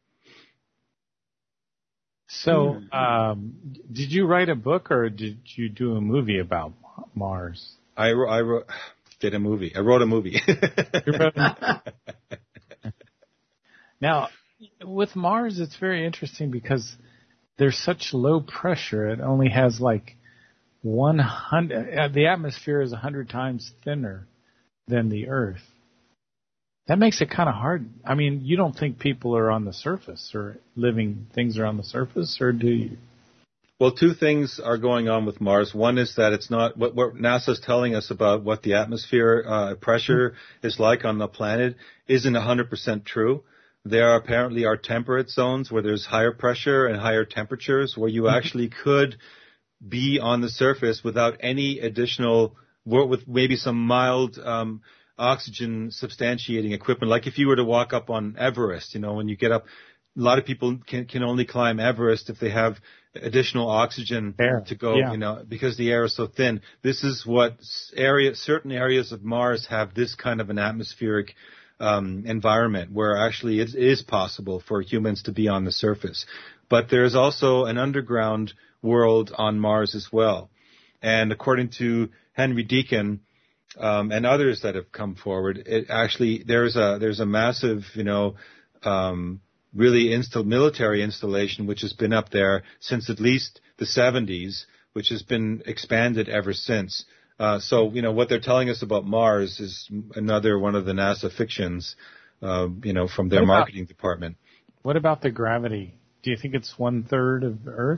So, did you write a book or did you do a movie about Mars? I did a movie. I wrote a movie. Now, with Mars, it's very interesting because there's such low pressure. It only has like 100. The atmosphere is 100 times thinner than the Earth. That makes it kind of hard. I mean, you don't think people are on the surface or living things are on the surface, or do you? Well, two things are going on with Mars. One is that it's not what NASA's telling us about what the atmosphere pressure is like on the planet isn't 100% true. There apparently are temperate zones where there's higher pressure and higher temperatures where you actually could be on the surface without any additional, with maybe some mild oxygen substantiating equipment. Like if you were to walk up on Everest, when you get up, a lot of people can only climb Everest if they have additional oxygen to go, because the air is so thin. This is what certain areas of Mars have this kind of an atmospheric environment where actually it is possible for humans to be on the surface. But there's also an underground world on Mars as well. And according to Henry Deacon, and others that have come forward, it actually, there's a massive, really military installation which has been up there since at least the 70s, which has been expanded ever since. So what they're telling us about Mars is another one of the NASA fictions, from their marketing department. What about the gravity? Do you think it's 1/3 of Earth?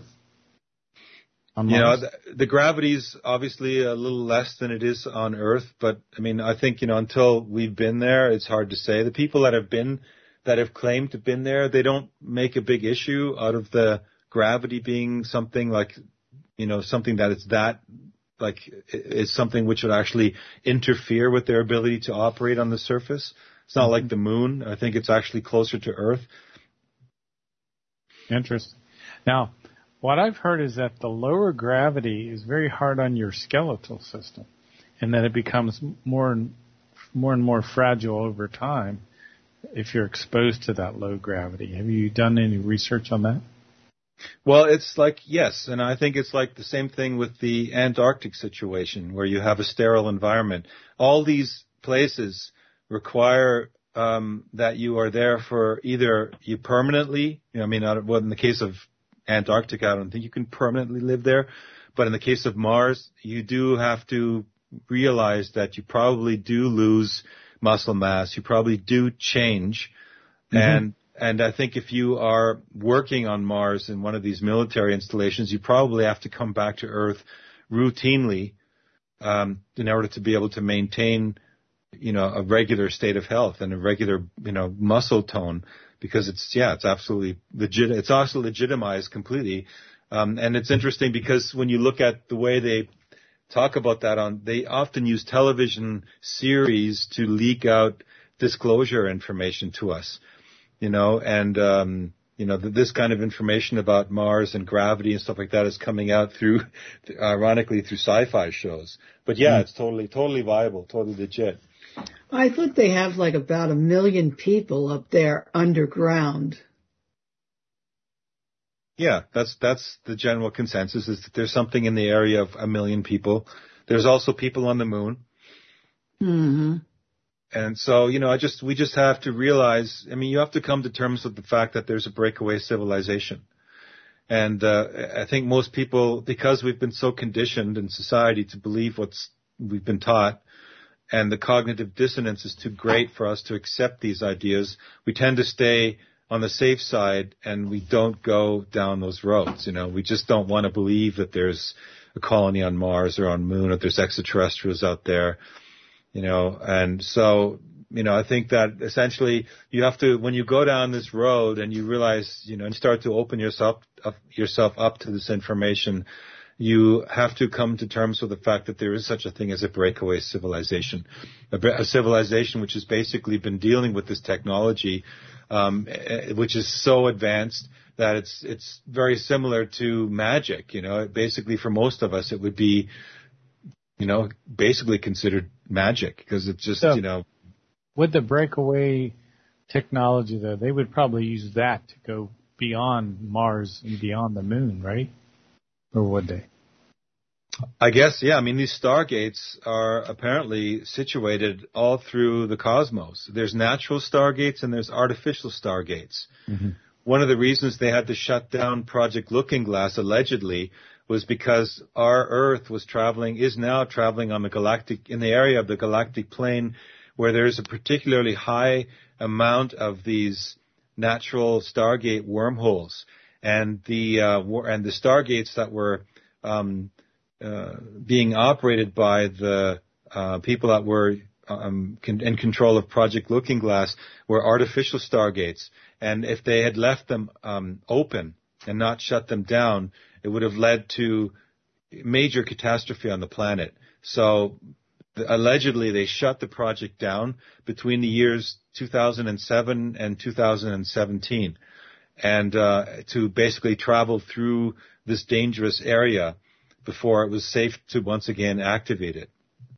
The gravity's obviously a little less than it is on Earth, but I mean, I think, until we've been there, it's hard to say. The people that have claimed to have been there, they don't make a big issue out of the gravity being something like, something that is something which would actually interfere with their ability to operate on the surface. It's not like the moon. I think it's actually closer to Earth. Interesting. Now, what I've heard is that the lower gravity is very hard on your skeletal system, and that it becomes more and more fragile over time if you're exposed to that low gravity. Have you done any research on that? Well, it's like, yes, and I think it's like the same thing with the Antarctic situation where you have a sterile environment. All these places require that you are there for either you permanently, in the case of Antarctica, I don't think you can permanently live there. But in the case of Mars, you do have to realize that you probably do lose muscle mass. You probably do change. Mm-hmm. And I think if you are working on Mars in one of these military installations, you probably have to come back to Earth routinely in order to be able to maintain, a regular state of health and a regular, muscle tone. Because it's absolutely legit. It's also legitimized completely. And it's interesting because when you look at the way they talk about that they often use television series to leak out disclosure information to us, this kind of information about Mars and gravity and stuff like that is coming out ironically through sci-fi shows. But it's totally viable, totally legit. I thought they have like about 1 million people up there underground. Yeah, that's the general consensus is that there's something in the area of 1 million people. There's also people on the moon. Mm-hmm. And so, we just have to realize, you have to come to terms with the fact that there's a breakaway civilization. And I think most people, because we've been so conditioned in society to believe we've been taught, and the cognitive dissonance is too great for us to accept these ideas, we tend to stay on the safe side and we don't go down those roads. We just don't want to believe that there's a colony on Mars or on Moon, or there's extraterrestrials out there, and so, I think that essentially you have to, when you go down this road and you realize, and start to open yourself up to this information, you have to come to terms with the fact that there is such a thing as a breakaway civilization, a civilization which has basically been dealing with this technology, which is so advanced that it's very similar to magic. Basically for most of us it would be, basically considered magic, because it's just, With the breakaway technology, though, they would probably use that to go beyond Mars and beyond the Moon, right? Or would they? I guess, yeah. I mean, these stargates are apparently situated all through the cosmos. There's natural stargates and there's artificial stargates. Mm-hmm. One of the reasons they had to shut down Project Looking Glass, allegedly, was because our Earth is now traveling in the area of the galactic plane where there's a particularly high amount of these natural stargate wormholes, and the stargates that were being operated by the people that were in control of Project Looking Glass were artificial stargates, and if they had left them open and not shut them down, it would have led to major catastrophe on the planet. So allegedly, they shut the project down between the years 2007 and 2017, and to basically travel through this dangerous area before it was safe to once again activate it.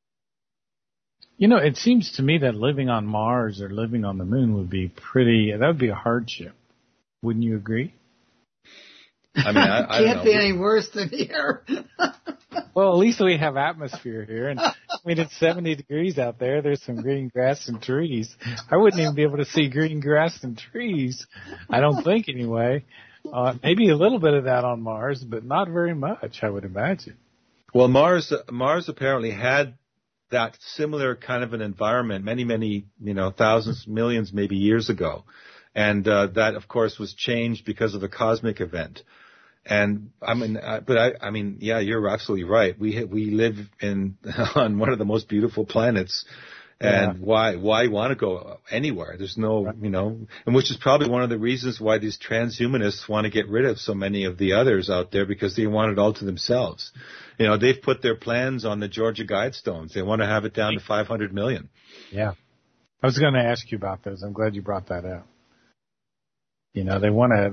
It seems to me that living on Mars or living on the Moon would be a hardship. Wouldn't you agree? I mean, I can't be any worse than here. Well, at least we have atmosphere here, and it's 70 degrees out there. There's some green grass and trees. I wouldn't even be able to see green grass and trees. I don't think, anyway. Maybe a little bit of that on Mars, but not very much, I would imagine. Well, Mars apparently had that similar kind of an environment many, thousands, millions, maybe years ago. And that, of course, was changed because of a cosmic event. And yeah, you're absolutely right. We live on one of the most beautiful planets. And why want to go anywhere? There's no, and which is probably one of the reasons why these transhumanists want to get rid of so many of the others out there, because they want it all to themselves. They've put their plans on the Georgia Guidestones. They want to have it down to 500 million. Yeah. I was going to ask you about those. I'm glad you brought that up. They want to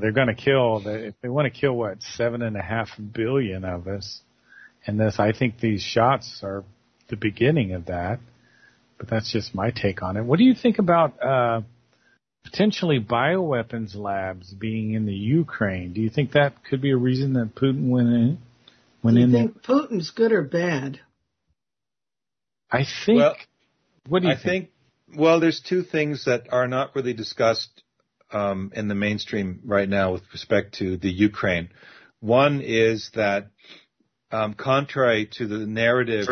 7.5 billion of us. And I think these shots are the beginning of that. But that's just my take on it. What do you think about potentially bioweapons labs being in the Ukraine? Do you think that could be a reason that Putin went in? Do you think Putin's good or bad? I think. Well, what do you think? Well, there's two things that are not really discussed in the mainstream right now with respect to the Ukraine. One is that, contrary to the narrative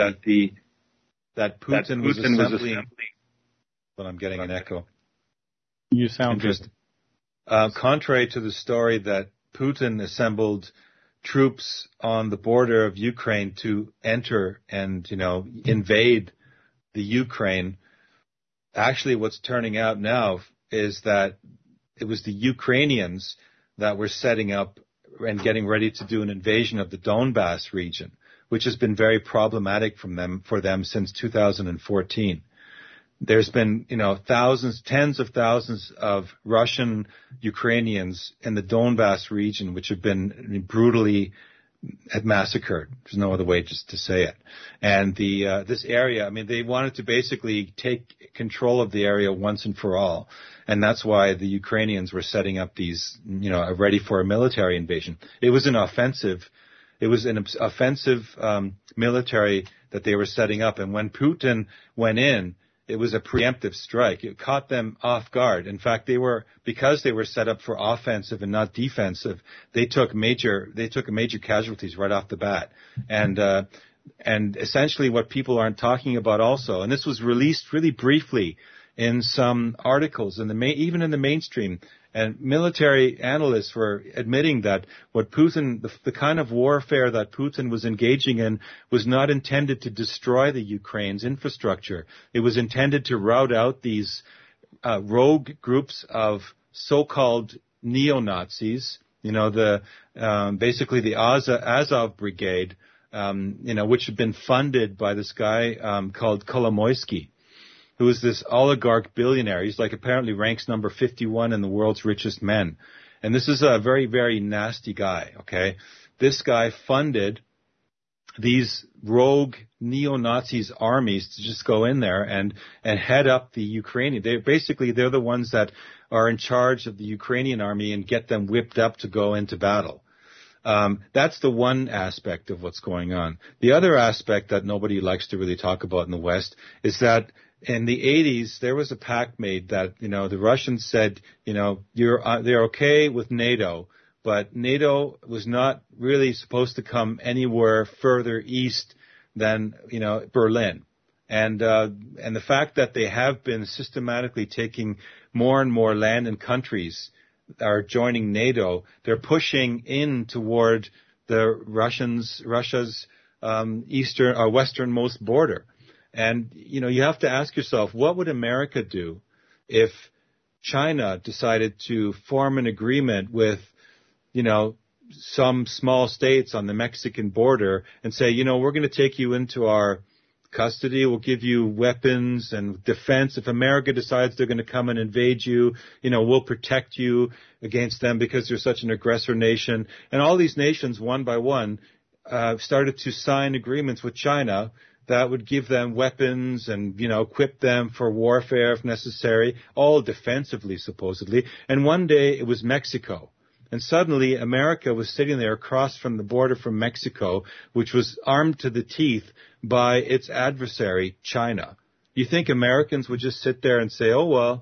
that Putin was assembling. But I'm getting an echo. You sound good. Contrary to the story that Putin assembled troops on the border of Ukraine to enter and, invade the Ukraine, actually what's turning out now is that it was the Ukrainians that were setting up and getting ready to do an invasion of the Donbass region, which has been very problematic for them since 2014. There's been, tens of thousands of Russian Ukrainians in the Donbass region, which have been brutally massacred. There's no other way just to say it. And this area, they wanted to basically take control of the area once and for all. And that's why the Ukrainians were setting up these, ready for a military invasion. It was an offensive military that they were setting up. And when Putin went in it was a preemptive strike. It caught them off guard. In fact, because they were set up for offensive and not defensive, they took major casualties right off the bat. And essentially what people aren't talking about also, and this was released really briefly in some articles even in the mainstream, and military analysts were admitting that what Putin, the kind of warfare that Putin was engaging in was not intended to destroy the Ukraine's infrastructure. It was intended to rout out these rogue groups of so-called neo-Nazis, basically the Azov Brigade, which had been funded by this guy called Kolomoisky, who is this oligarch billionaire. He's apparently ranks number 51 in the world's richest men. And this is a very, very nasty guy, okay? This guy funded these rogue neo-Nazis armies to just go in there and head up the Ukrainian. They're the ones that are in charge of the Ukrainian army and get them whipped up to go into battle. That's the one aspect of what's going on. The other aspect that nobody likes to really talk about in the West is that in the 80s, there was a pact made that, the Russians said, they're okay with NATO, but NATO was not really supposed to come anywhere further east than, Berlin. And the fact that they have been systematically taking more and more land and countries are joining NATO, they're pushing in toward the Russia's eastern or westernmost border. And, you have to ask yourself, what would America do if China decided to form an agreement with, some small states on the Mexican border and say, we're going to take you into our custody, we'll give you weapons and defense. If America decides they're going to come and invade you, we'll protect you against them because you're such an aggressor nation. And all these nations, one by one, started to sign agreements with China that would give them weapons and, equip them for warfare if necessary, all defensively, supposedly. And one day it was Mexico. And suddenly America was sitting there across from the border from Mexico, which was armed to the teeth by its adversary, China. You think Americans would just sit there and say, oh, well,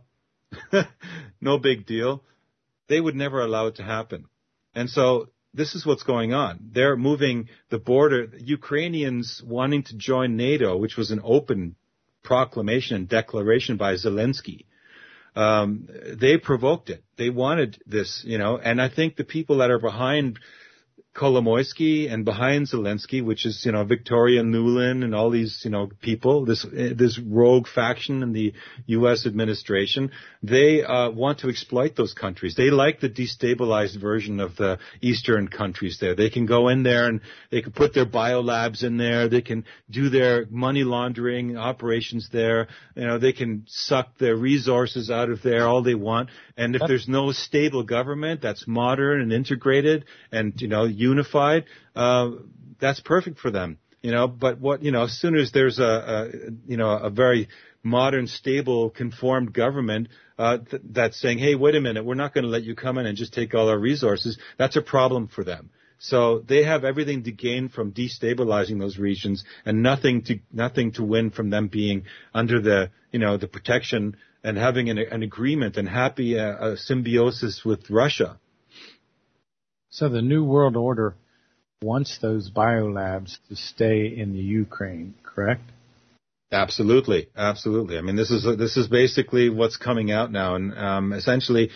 no big deal? They would never allow it to happen. And so this is what's going on. They're moving the border. Ukrainians wanting to join NATO, which was an open proclamation and declaration by Zelensky. They provoked it. They wanted this, and I think the people that are behind Kolomoisky and behind Zelensky, which is, Victoria Nuland and all these, people, this rogue faction in the U.S. administration, they want to exploit those countries. They like the destabilized version of the eastern countries there. They can go in there and they can put their biolabs in there. They can do their money laundering operations there. They can suck their resources out of there all they want. And if there's no stable government that's modern and integrated and, unified, that's perfect for them, but as soon as there's a very modern, stable, conformed government, that's saying, hey, wait a minute, we're not going to let you come in and just take all our resources, that's a problem for them. So they have everything to gain from destabilizing those regions and nothing to win from them being under the protection and having an agreement and happy symbiosis with Russia. So the New World Order wants those biolabs to stay in the Ukraine, correct? Absolutely. I mean, this is basically what's coming out now. And essentially,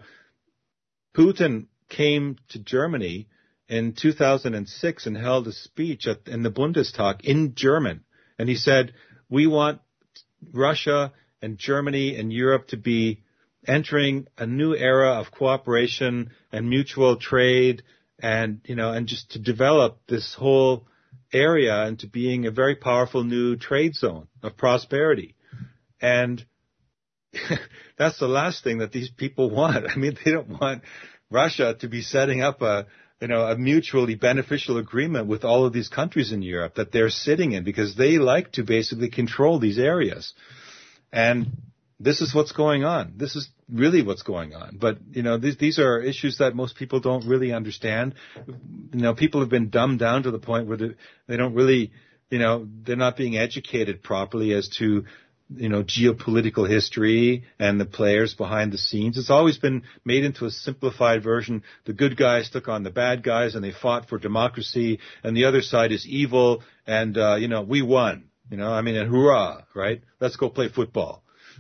Putin came to Germany in 2006 and held a speech in the Bundestag in German. And he said, we want Russia and Germany and Europe to be entering a new era of cooperation and mutual trade and just to develop this whole area into being a very powerful new trade zone of prosperity. And that's the last thing that these people want. I mean, they don't want Russia to be setting up a mutually beneficial agreement with all of these countries in Europe that they're sitting in because they like to basically control these areas. And this is what's going on. This is really what's going on. But, these are issues that most people don't really understand. People have been dumbed down to the point where they don't really, they're not being educated properly as to geopolitical history and the players behind the scenes. It's always been made into a simplified version. The good guys took on the bad guys and they fought for democracy, and the other side is evil, and, we won, and hurrah, right? Let's go play football.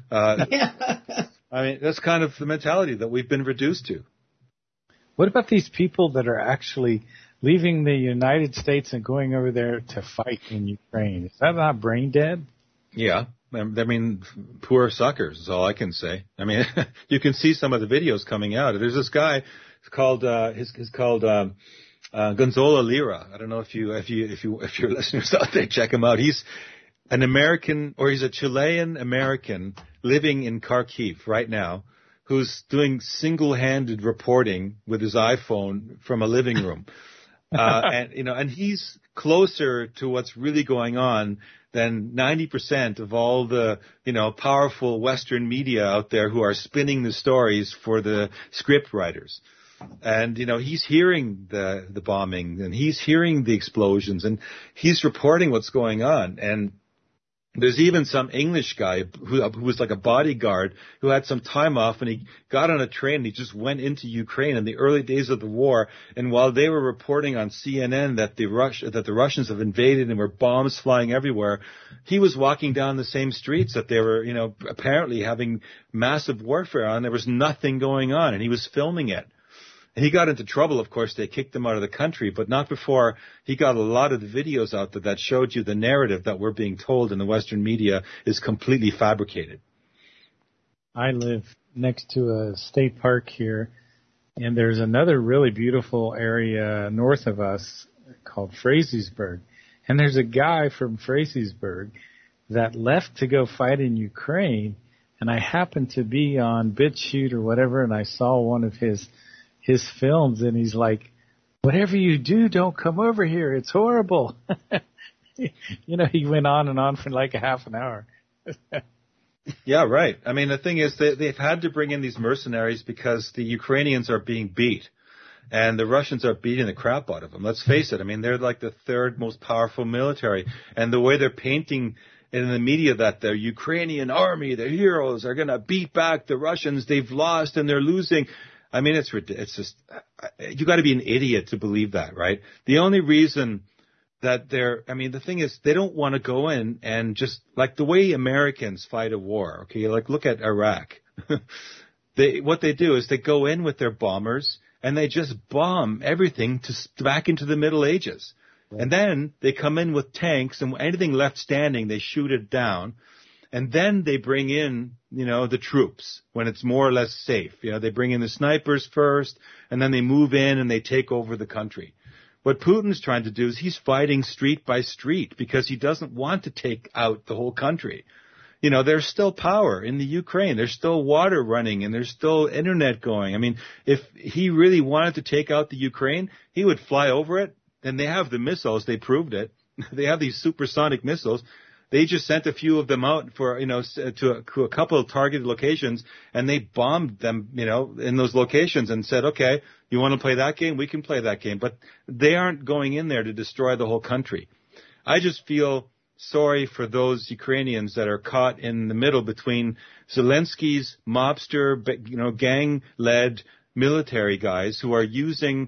That's kind of the mentality that we've been reduced to. What about these people that are actually leaving the United States and going over there to fight in Ukraine? Is that not brain dead? Yeah. Poor suckers is all I can say. You can see some of the videos coming out. There's this guy called, Gonzalo Lira. I don't know if your listeners out there check him out. He's an American, or he's a Chilean American living in Kharkiv right now, who's doing single-handed reporting with his iPhone from a living room. And he's closer to what's really going on than 90% of all the, powerful Western media out there who are spinning the stories for the script writers. And, he's hearing the bombing, and he's hearing the explosions, and he's reporting what's going on. And there's even some English guy who was like a bodyguard who had some time off, and he got on a train and he just went into Ukraine in the early days of the war. And while they were reporting on CNN that the Russians have invaded and were bombs flying everywhere, he was walking down the same streets that they were, apparently having massive warfare on. There was nothing going on, and he was filming it. And he got into trouble, of course. They kicked him out of the country, but not before he got a lot of the videos out that showed you the narrative that we're being told in the Western media is completely fabricated. I live next to a state park here, and there's another really beautiful area north of us called Frazeysburg. And there's a guy from Frazeysburg that left to go fight in Ukraine, and I happened to be on BitChute or whatever, and I saw one of his films, and he's like, whatever you do, don't come over here. It's horrible. He went on and on for like a half an hour. Yeah, right. The thing is they've had to bring in these mercenaries because the Ukrainians are being beat, and the Russians are beating the crap out of them. Let's face it. They're like the third most powerful military, and the way they're painting in the media that the Ukrainian army, the heroes, are going to beat back the Russians. They've lost and they're losing. It's just, you got to be an idiot to believe that, right? The only reason that the thing is, they don't want to go in and just, like the way Americans fight a war, okay? Like, look at Iraq. What they do is they go in with their bombers and they just bomb everything back into the Middle Ages. Right. And then they come in with tanks, and anything left standing, they shoot it down. And then they bring in, the troops when it's more or less safe. They bring in the snipers first, and then they move in and they take over the country. What Putin's trying to do is he's fighting street by street because he doesn't want to take out the whole country. There's still power in the Ukraine. There's still water running, and there's still internet going. If he really wanted to take out the Ukraine, he would fly over it. And they have the missiles. They proved it. They have these supersonic missiles. They just sent a few of them out for, to a couple of targeted locations, and they bombed them, in those locations and said, okay, you want to play that game? We can play that game. But they aren't going in there to destroy the whole country. I just feel sorry for those Ukrainians that are caught in the middle between Zelensky's mobster, gang-led military guys who are using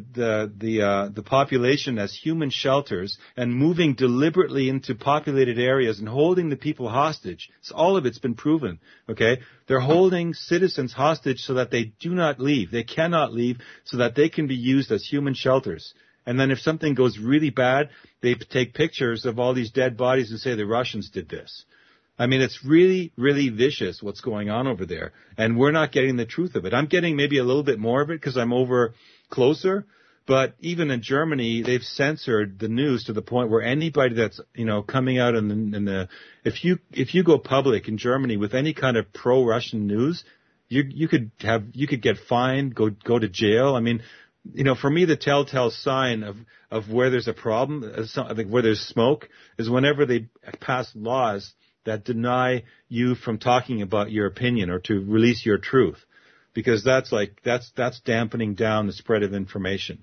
the population as human shelters and moving deliberately into populated areas and holding the people hostage. So all of it's been proven, okay? They're holding citizens hostage so that they do not leave. They cannot leave so that they can be used as human shelters. And then if something goes really bad, they take pictures of all these dead bodies and say the Russians did this. It's really, really vicious what's going on over there. And we're not getting the truth of it. I'm getting maybe a little bit more of it because I'm over closer. But even in Germany, they've censored the news to the point where anybody that's, coming out if you go public in Germany with any kind of pro-Russian news, you could get fined, go to jail. For me, the telltale sign of where there's a problem, where there's smoke, is whenever they pass laws that deny you from talking about your opinion or to release your truth, because that's dampening down the spread of information.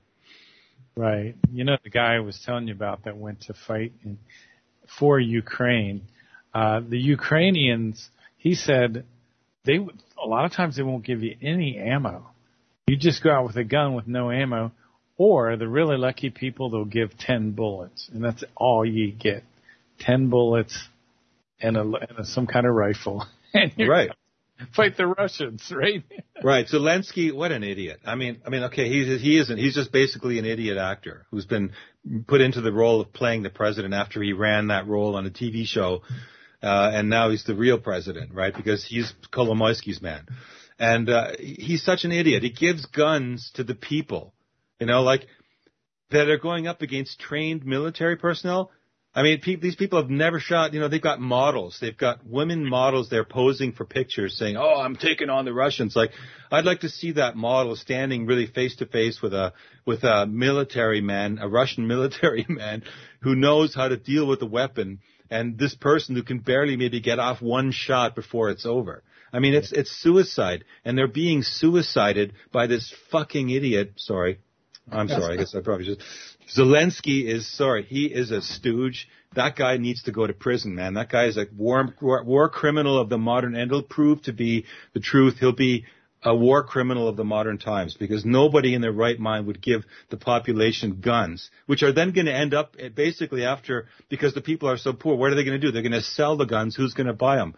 Right. The guy I was telling you about that went to fight for Ukraine, The Ukrainians, he said, a lot of times they won't give you any ammo. You just go out with a gun with no ammo, or the really lucky people, they'll give 10 bullets, and that's all you get. 10 bullets and some kind of rifle. And right. Fight the Russians, right? Right. Zelensky, what an idiot. I mean, okay, he isn't. He's just basically an idiot actor who's been put into the role of playing the president after he ran that role on a TV show. And now he's the real president, right? Because he's Kolomoisky's man. And, he's such an idiot. He gives guns to the people, like that are going up against trained military personnel. I mean, these people have never shot, they've got models. They've got women models. They're posing for pictures saying, oh, I'm taking on the Russians. Like, I'd like to see that model standing really face to face with a military man, a Russian military man who knows how to deal with a weapon. And this person who can barely maybe get off one shot before it's over. I mean, it's suicide, and they're being suicided by this fucking idiot. Sorry. I'm sorry. I guess I probably should. Zelensky he is a stooge. That guy needs to go to prison, man. That guy is a war criminal of the modern, and he'll prove to be the truth. He'll be a war criminal of the modern times, because nobody in their right mind would give the population guns, which are then going to end up basically because the people are so poor, what are they going to do? They're going to sell the guns. Who's going to buy them?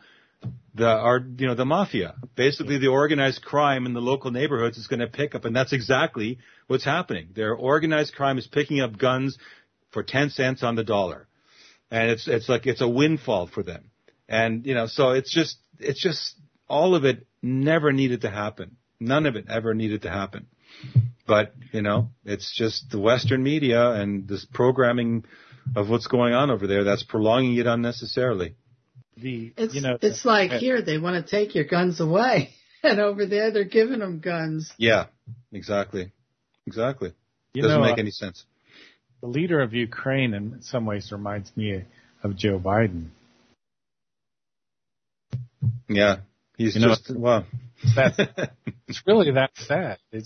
The mafia, basically the organized crime in the local neighborhoods is going to pick up, and that's exactly what's happening. Their organized crime is picking up guns for 10 cents on the dollar. And it's a windfall for them. And, so it's just all of it never needed to happen. None of it ever needed to happen. But, it's just the Western media and this programming of what's going on over there that's prolonging it unnecessarily. It's like here, they want to take your guns away. And over there, they're giving them guns. Yeah, exactly. Doesn't make any sense. The leader of Ukraine in some ways reminds me of Joe Biden. Yeah. He's wow. It's really that sad. It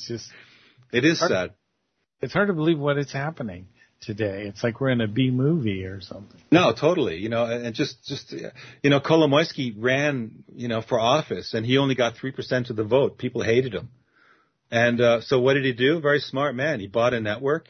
is sad. It's hard to believe what is happening today. It's like we're in a B movie or something. No, totally. And just Kolomoisky ran, for office, and he only got 3% of the vote. People hated him. And, so what did he do? Very smart man. He bought a network,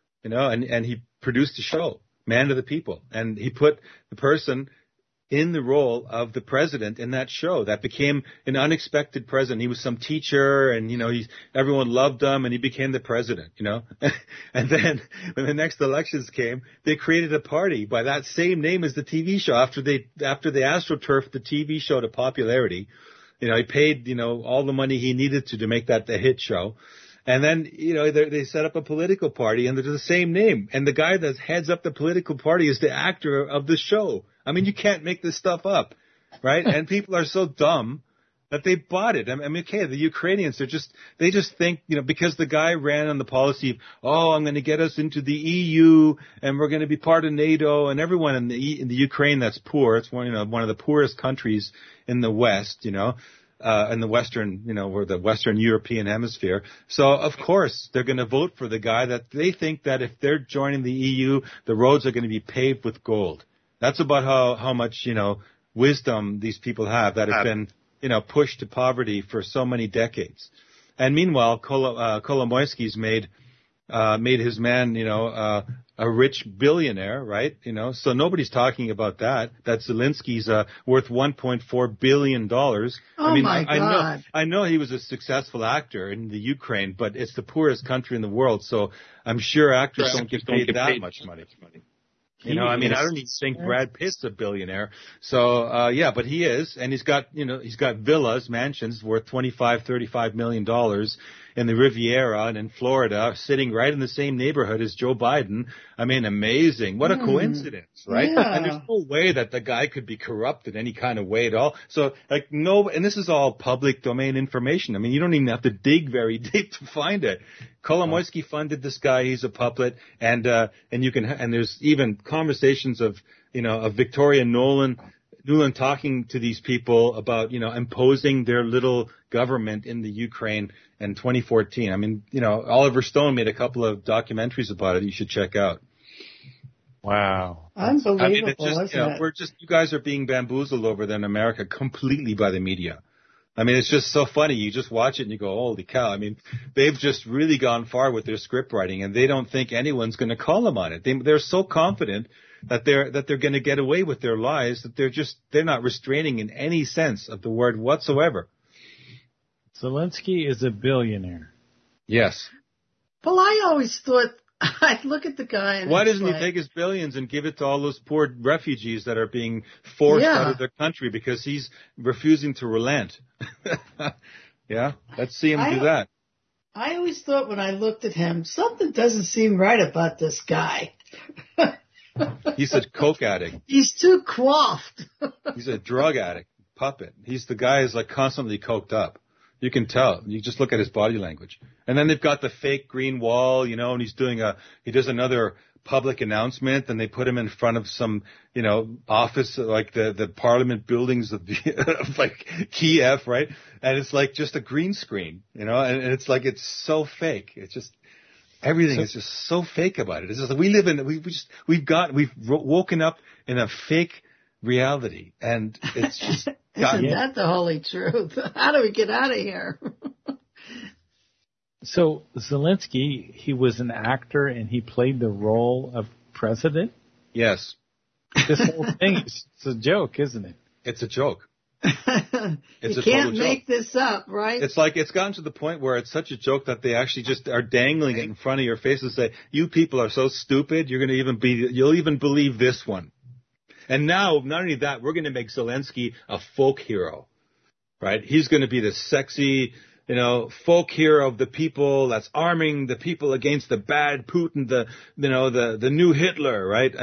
and he produced a show, Man to the People. And he put the person in the role of the president in that show. That became an unexpected president. He was some teacher, and everyone loved him, and he became the president. And then when the next elections came, they created a party by that same name as the TV show after they astroturfed the TV show to popularity. He paid all the money he needed to make that the hit show. And then, they set up a political party, and they're the same name. And the guy that heads up the political party is the actor of the show. I mean, you can't make this stuff up, right? And people are so dumb that they bought it. I mean, okay, the Ukrainians, they just think, because the guy ran on the policy of, I'm going to get us into the EU, and we're going to be part of NATO, and everyone in the Ukraine that's poor, it's one of the poorest countries in the West, in the Western, or the Western European hemisphere. So, of course, they're going to vote for the guy that they think that if they're joining the EU, the roads are going to be paved with gold. That's about how much, wisdom these people have that have been, pushed to poverty for so many decades. And meanwhile, Kolomoisky's made his man, a rich billionaire, right? So nobody's talking about that. That Zelensky's worth $1.4 billion. Oh, I mean, my God. I know he was a successful actor in the Ukraine, but it's the poorest country in the world, so I'm sure actors don't get paid that much money. I don't even think Brad Pitt's a billionaire. So, but he is, and he's got villas, mansions worth $25-35 million in the Riviera and in Florida, sitting right in the same neighborhood as Joe Biden. I mean, amazing. What a coincidence, right? Yeah. And there's no way that the guy could be corrupt in any kind of way at all. So, and this is all public domain information. I mean, you don't even have to dig very deep to find it. Kolomoisky funded this guy. He's a puppet, and there's even conversations of Victoria Nuland talking to these people about, imposing their little government in the Ukraine in 2014. I mean, Oliver Stone made a couple of documentaries about it you should check out. Wow. Unbelievable, I mean, it's just, isn't it? you guys are being bamboozled over there in America completely by the media. I mean, it's just so funny. You just watch it and you go, holy cow. I mean, they've just really gone far with their script writing, and they don't think anyone's going to call them on it. They're so confident that they're going to get away with their lies that they're not restraining in any sense of the word whatsoever. Zelensky is a billionaire. Yes. Well, I always thought, I'd look at the guy and why doesn't he take his billions and give it to all those poor refugees that are being forced out of their country because he's refusing to relent? Yeah, let's see him do that. I always thought when I looked at him, something doesn't seem right about this guy. He's a coke addict. He's too coiffed. He's a drug addict, puppet. He's the guy who's like constantly coked up. You can tell. You just look at his body language. And then they've got the fake green wall, and he's he does another public announcement, and they put him in front of some, office, like the parliament buildings of like Kiev, right? And it's like just a green screen, and it's like, it's so fake. It's just, everything is just so fake about it. It's just like we've woken up in a fake reality, and it's just Isn't that the holy truth? How do we get out of here? So Zelensky, he was an actor and he played the role of president? Yes. This whole thing is a joke, isn't it? It's a joke. You can't make this up, right? It's like, it's gotten to the point where it's such a joke that they actually just are dangling it in front of your face and say, you people are so stupid, you'll even believe this one. And now, not only that, we're going to make Zelensky a folk hero, right? He's going to be the sexy, folk hero of the people that's arming the people against the bad Putin, the new Hitler, right?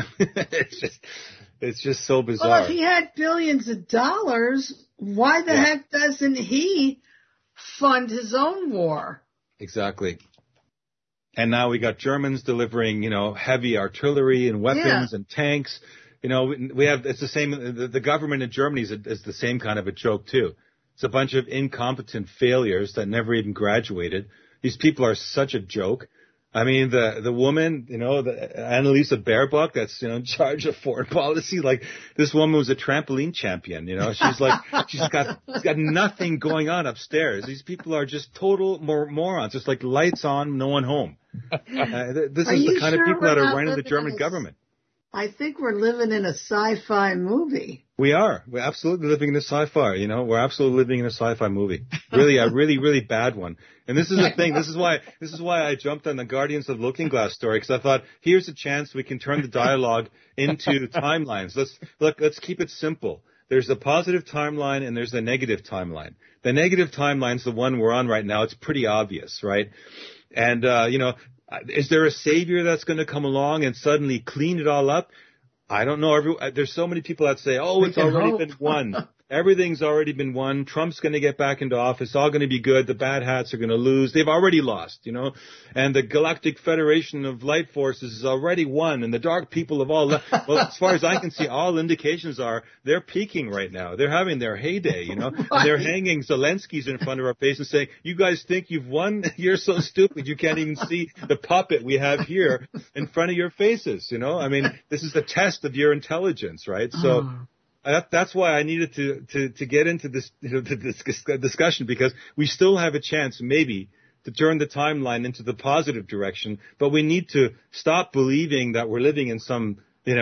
It's just so bizarre. Well, if he had billions of dollars, why the heck doesn't he fund his own war? Exactly. And now we got Germans delivering, heavy artillery and weapons and tanks. We have, it's the same, the government in Germany is the same kind of a joke too. It's a bunch of incompetent failures that never even graduated. These people are such a joke. I mean, the woman, the Annalisa Baerbock that's, in charge of foreign policy, like, this woman was a trampoline champion, she's got nothing going on upstairs. These people are just total morons, just like lights on, no one home. This is the kind of people that are running the German government. I think we're living in a sci-fi movie. We are. We're absolutely living in a sci-fi, We're absolutely living in a sci-fi movie. Really, a really, really bad one. And this is the thing. This is why I jumped on the Guardians of the Looking Glass story, because I thought, here's a chance we can turn the dialogue into timelines. Let's keep it simple. There's a positive timeline and there's a negative timeline. The negative timeline's the one we're on right now. It's pretty obvious, right? And, is there a savior that's going to come along and suddenly clean it all up? I don't know. There's so many people that say, it's already been won. Everything's already been won. Trump's going to get back into office. It's all going to be good. The bad hats are going to lose. They've already lost, And the Galactic Federation of Light Forces has already won. And the dark people have all left. Well, as far as I can see, all indications are they're peaking right now. They're having their heyday, And they're hanging Zelensky's in front of our face and saying, you guys think you've won? You're so stupid. You can't even see the puppet we have here in front of your faces, I mean, this is the test of your intelligence, right? So that's why I needed to get into this, this discussion, because we still have a chance maybe to turn the timeline into the positive direction, but we need to stop believing that we're living in some,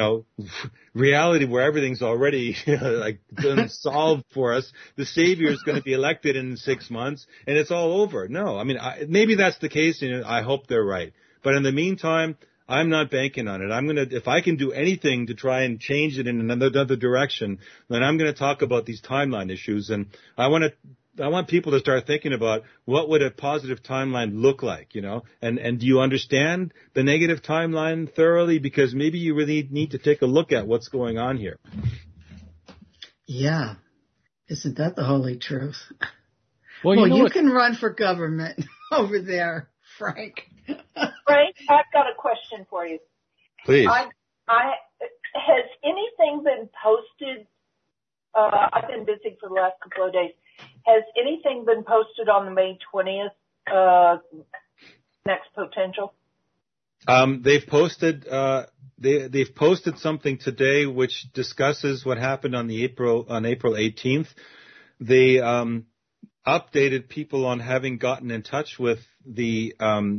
reality where everything's already been solved for us. The savior is going to be elected in 6 months and it's all over. No, I mean, maybe that's the case, and I hope they're right. But in the meantime, I'm not banking on it. If I can do anything to try and change it in another direction, then I'm going to talk about these timeline issues. And I want people to start thinking about what would a positive timeline look like, and do you understand the negative timeline thoroughly? Because maybe you really need to take a look at what's going on here. Yeah. Isn't that the holy truth? Well, you can run for government over there, Frank. Frank, I've got a question for you. Please. Has anything been posted? I've been busy for the last couple of days. Has anything been posted on the May 20th next potential? They've posted they've posted something today which discusses what happened on April 18th. They updated people on having gotten in touch with the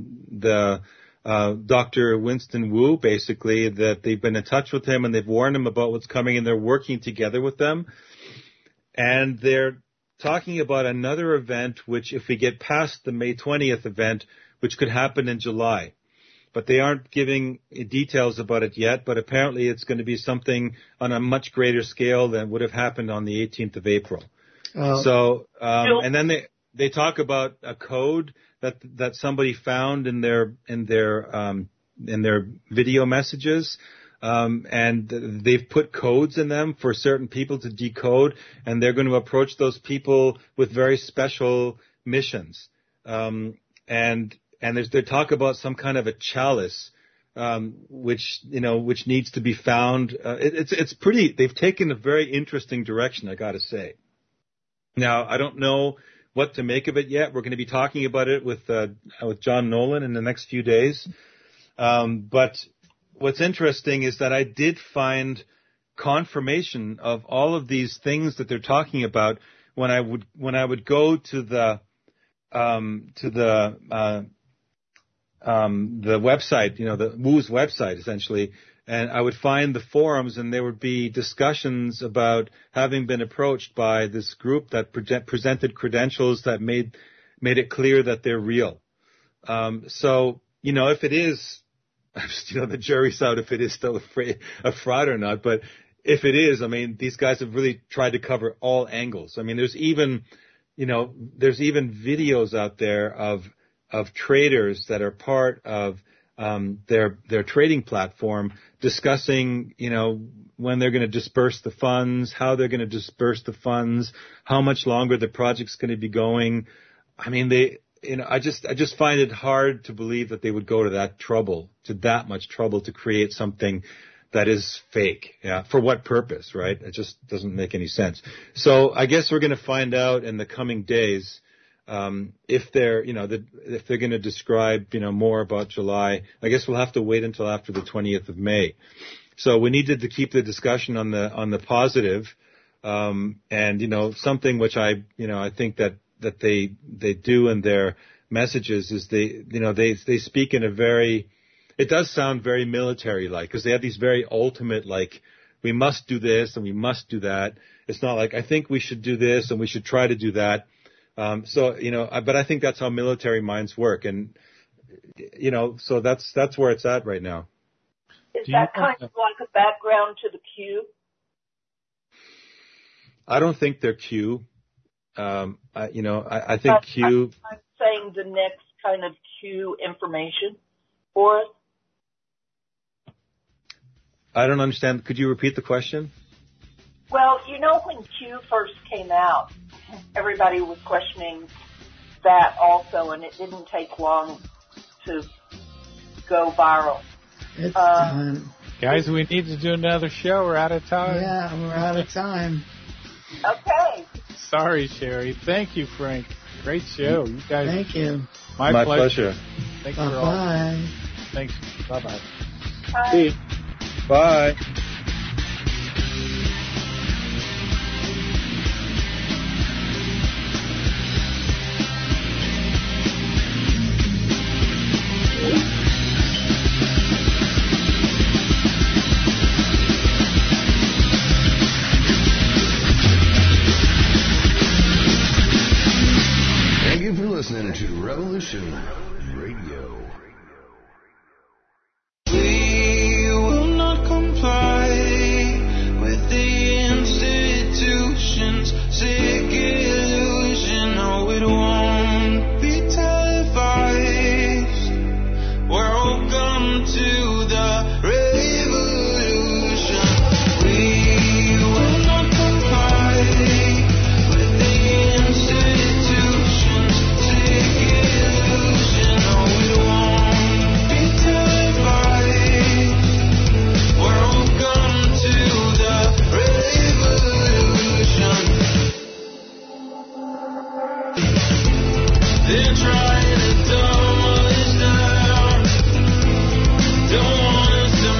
Dr. Winston Wu, basically, that they've been in touch with him and they've warned him about what's coming, and they're working together with them. And they're talking about another event, which if we get past the May 20th event, which could happen in July. But they aren't giving details about it yet, but apparently it's going to be something on a much greater scale than would have happened on the 18th of April. So, and then they talk about a code that somebody found in their video messages, and they've put codes in them for certain people to decode, and they're going to approach those people with very special missions. And they talk about some kind of a chalice, which needs to be found. It's pretty. They've taken a very interesting direction, I got to say. Now, I don't know what to make of it yet. We're going to be talking about it with John Nolan in the next few days. But what's interesting is that I did find confirmation of all of these things that they're talking about when I would go to the website, the Wu's website, essentially, and I would find the forums, and there would be discussions about having been approached by this group that presented credentials that made it clear that they're real. So, if it is, the jury's out if it is still a fraud or not, but if it is, these guys have really tried to cover all angles. There's even videos out there of traders that are part of their trading platform discussing, when they're going to disperse the funds, how they're going to disperse the funds, how much longer the project's going to be going. I just find it hard to believe that they would go to that much trouble to create something that is fake. Yeah. For what purpose, right? It just doesn't make any sense. So I guess we're going to find out in the coming days, if they're going to describe, more about July. I guess we'll have to wait until after the 20th of May. So we needed to keep the discussion on the positive, and, something which I think that they do in their messages is they speak in a very, it does sound very military-like, because they have these very ultimate, we must do this and we must do that. It's not like, I think we should do this and we should try to do that. But I think that's how military minds work. And, so that's where it's at right now. Is that kind of like a background to the Q? I don't think they're Q. I think Q. I'm saying the next kind of Q information for us. I don't understand. Could you repeat the question? Well, when Q first came out, everybody was questioning that also, and it didn't take long to go viral. It's time. Guys, we need to do another show. We're out of time. Yeah, we're out of time. Okay. Sorry, Sherry. Thank you, Frank. Great show. You guys. Thank you. My pleasure. Thanks for all. Bye. Thanks. Bye-bye. Bye. See you. Bye. Listening to Revolution Radio. We will not comply with the institutions. Sick illusion, no, it won't be televised. Welcome to the revolution. We will not comply with the institutions. They're trying to dumb us down, don't want us to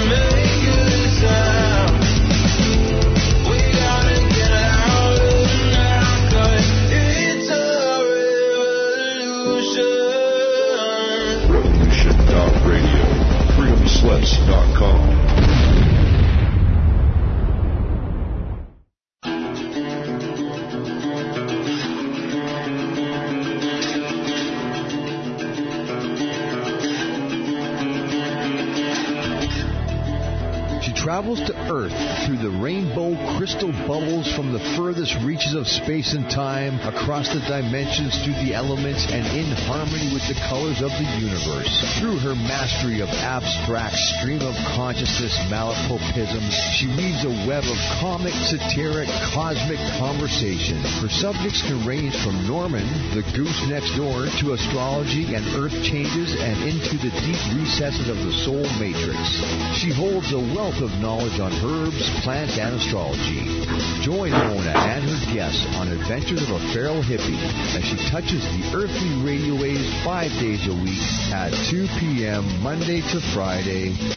TheChaosEconomist.com. Travels to Earth through the rainbow crystal bubbles from the furthest reaches of space and time, across the dimensions, through the elements, and in harmony with the colors of the universe. Through her mastery of abstract stream of consciousness malapropisms, she weaves a web of comic, satiric, cosmic conversation. Her subjects can range from Norman, the goose next door, to astrology and earth changes, and into the deep recesses of the soul matrix. She holds a wealth of knowledge on herbs, plants, and astrology. Join Mona and her guests on Adventures of a Feral Hippie as she touches the earthly radio waves 5 days a week at 2 p.m. Monday to Friday.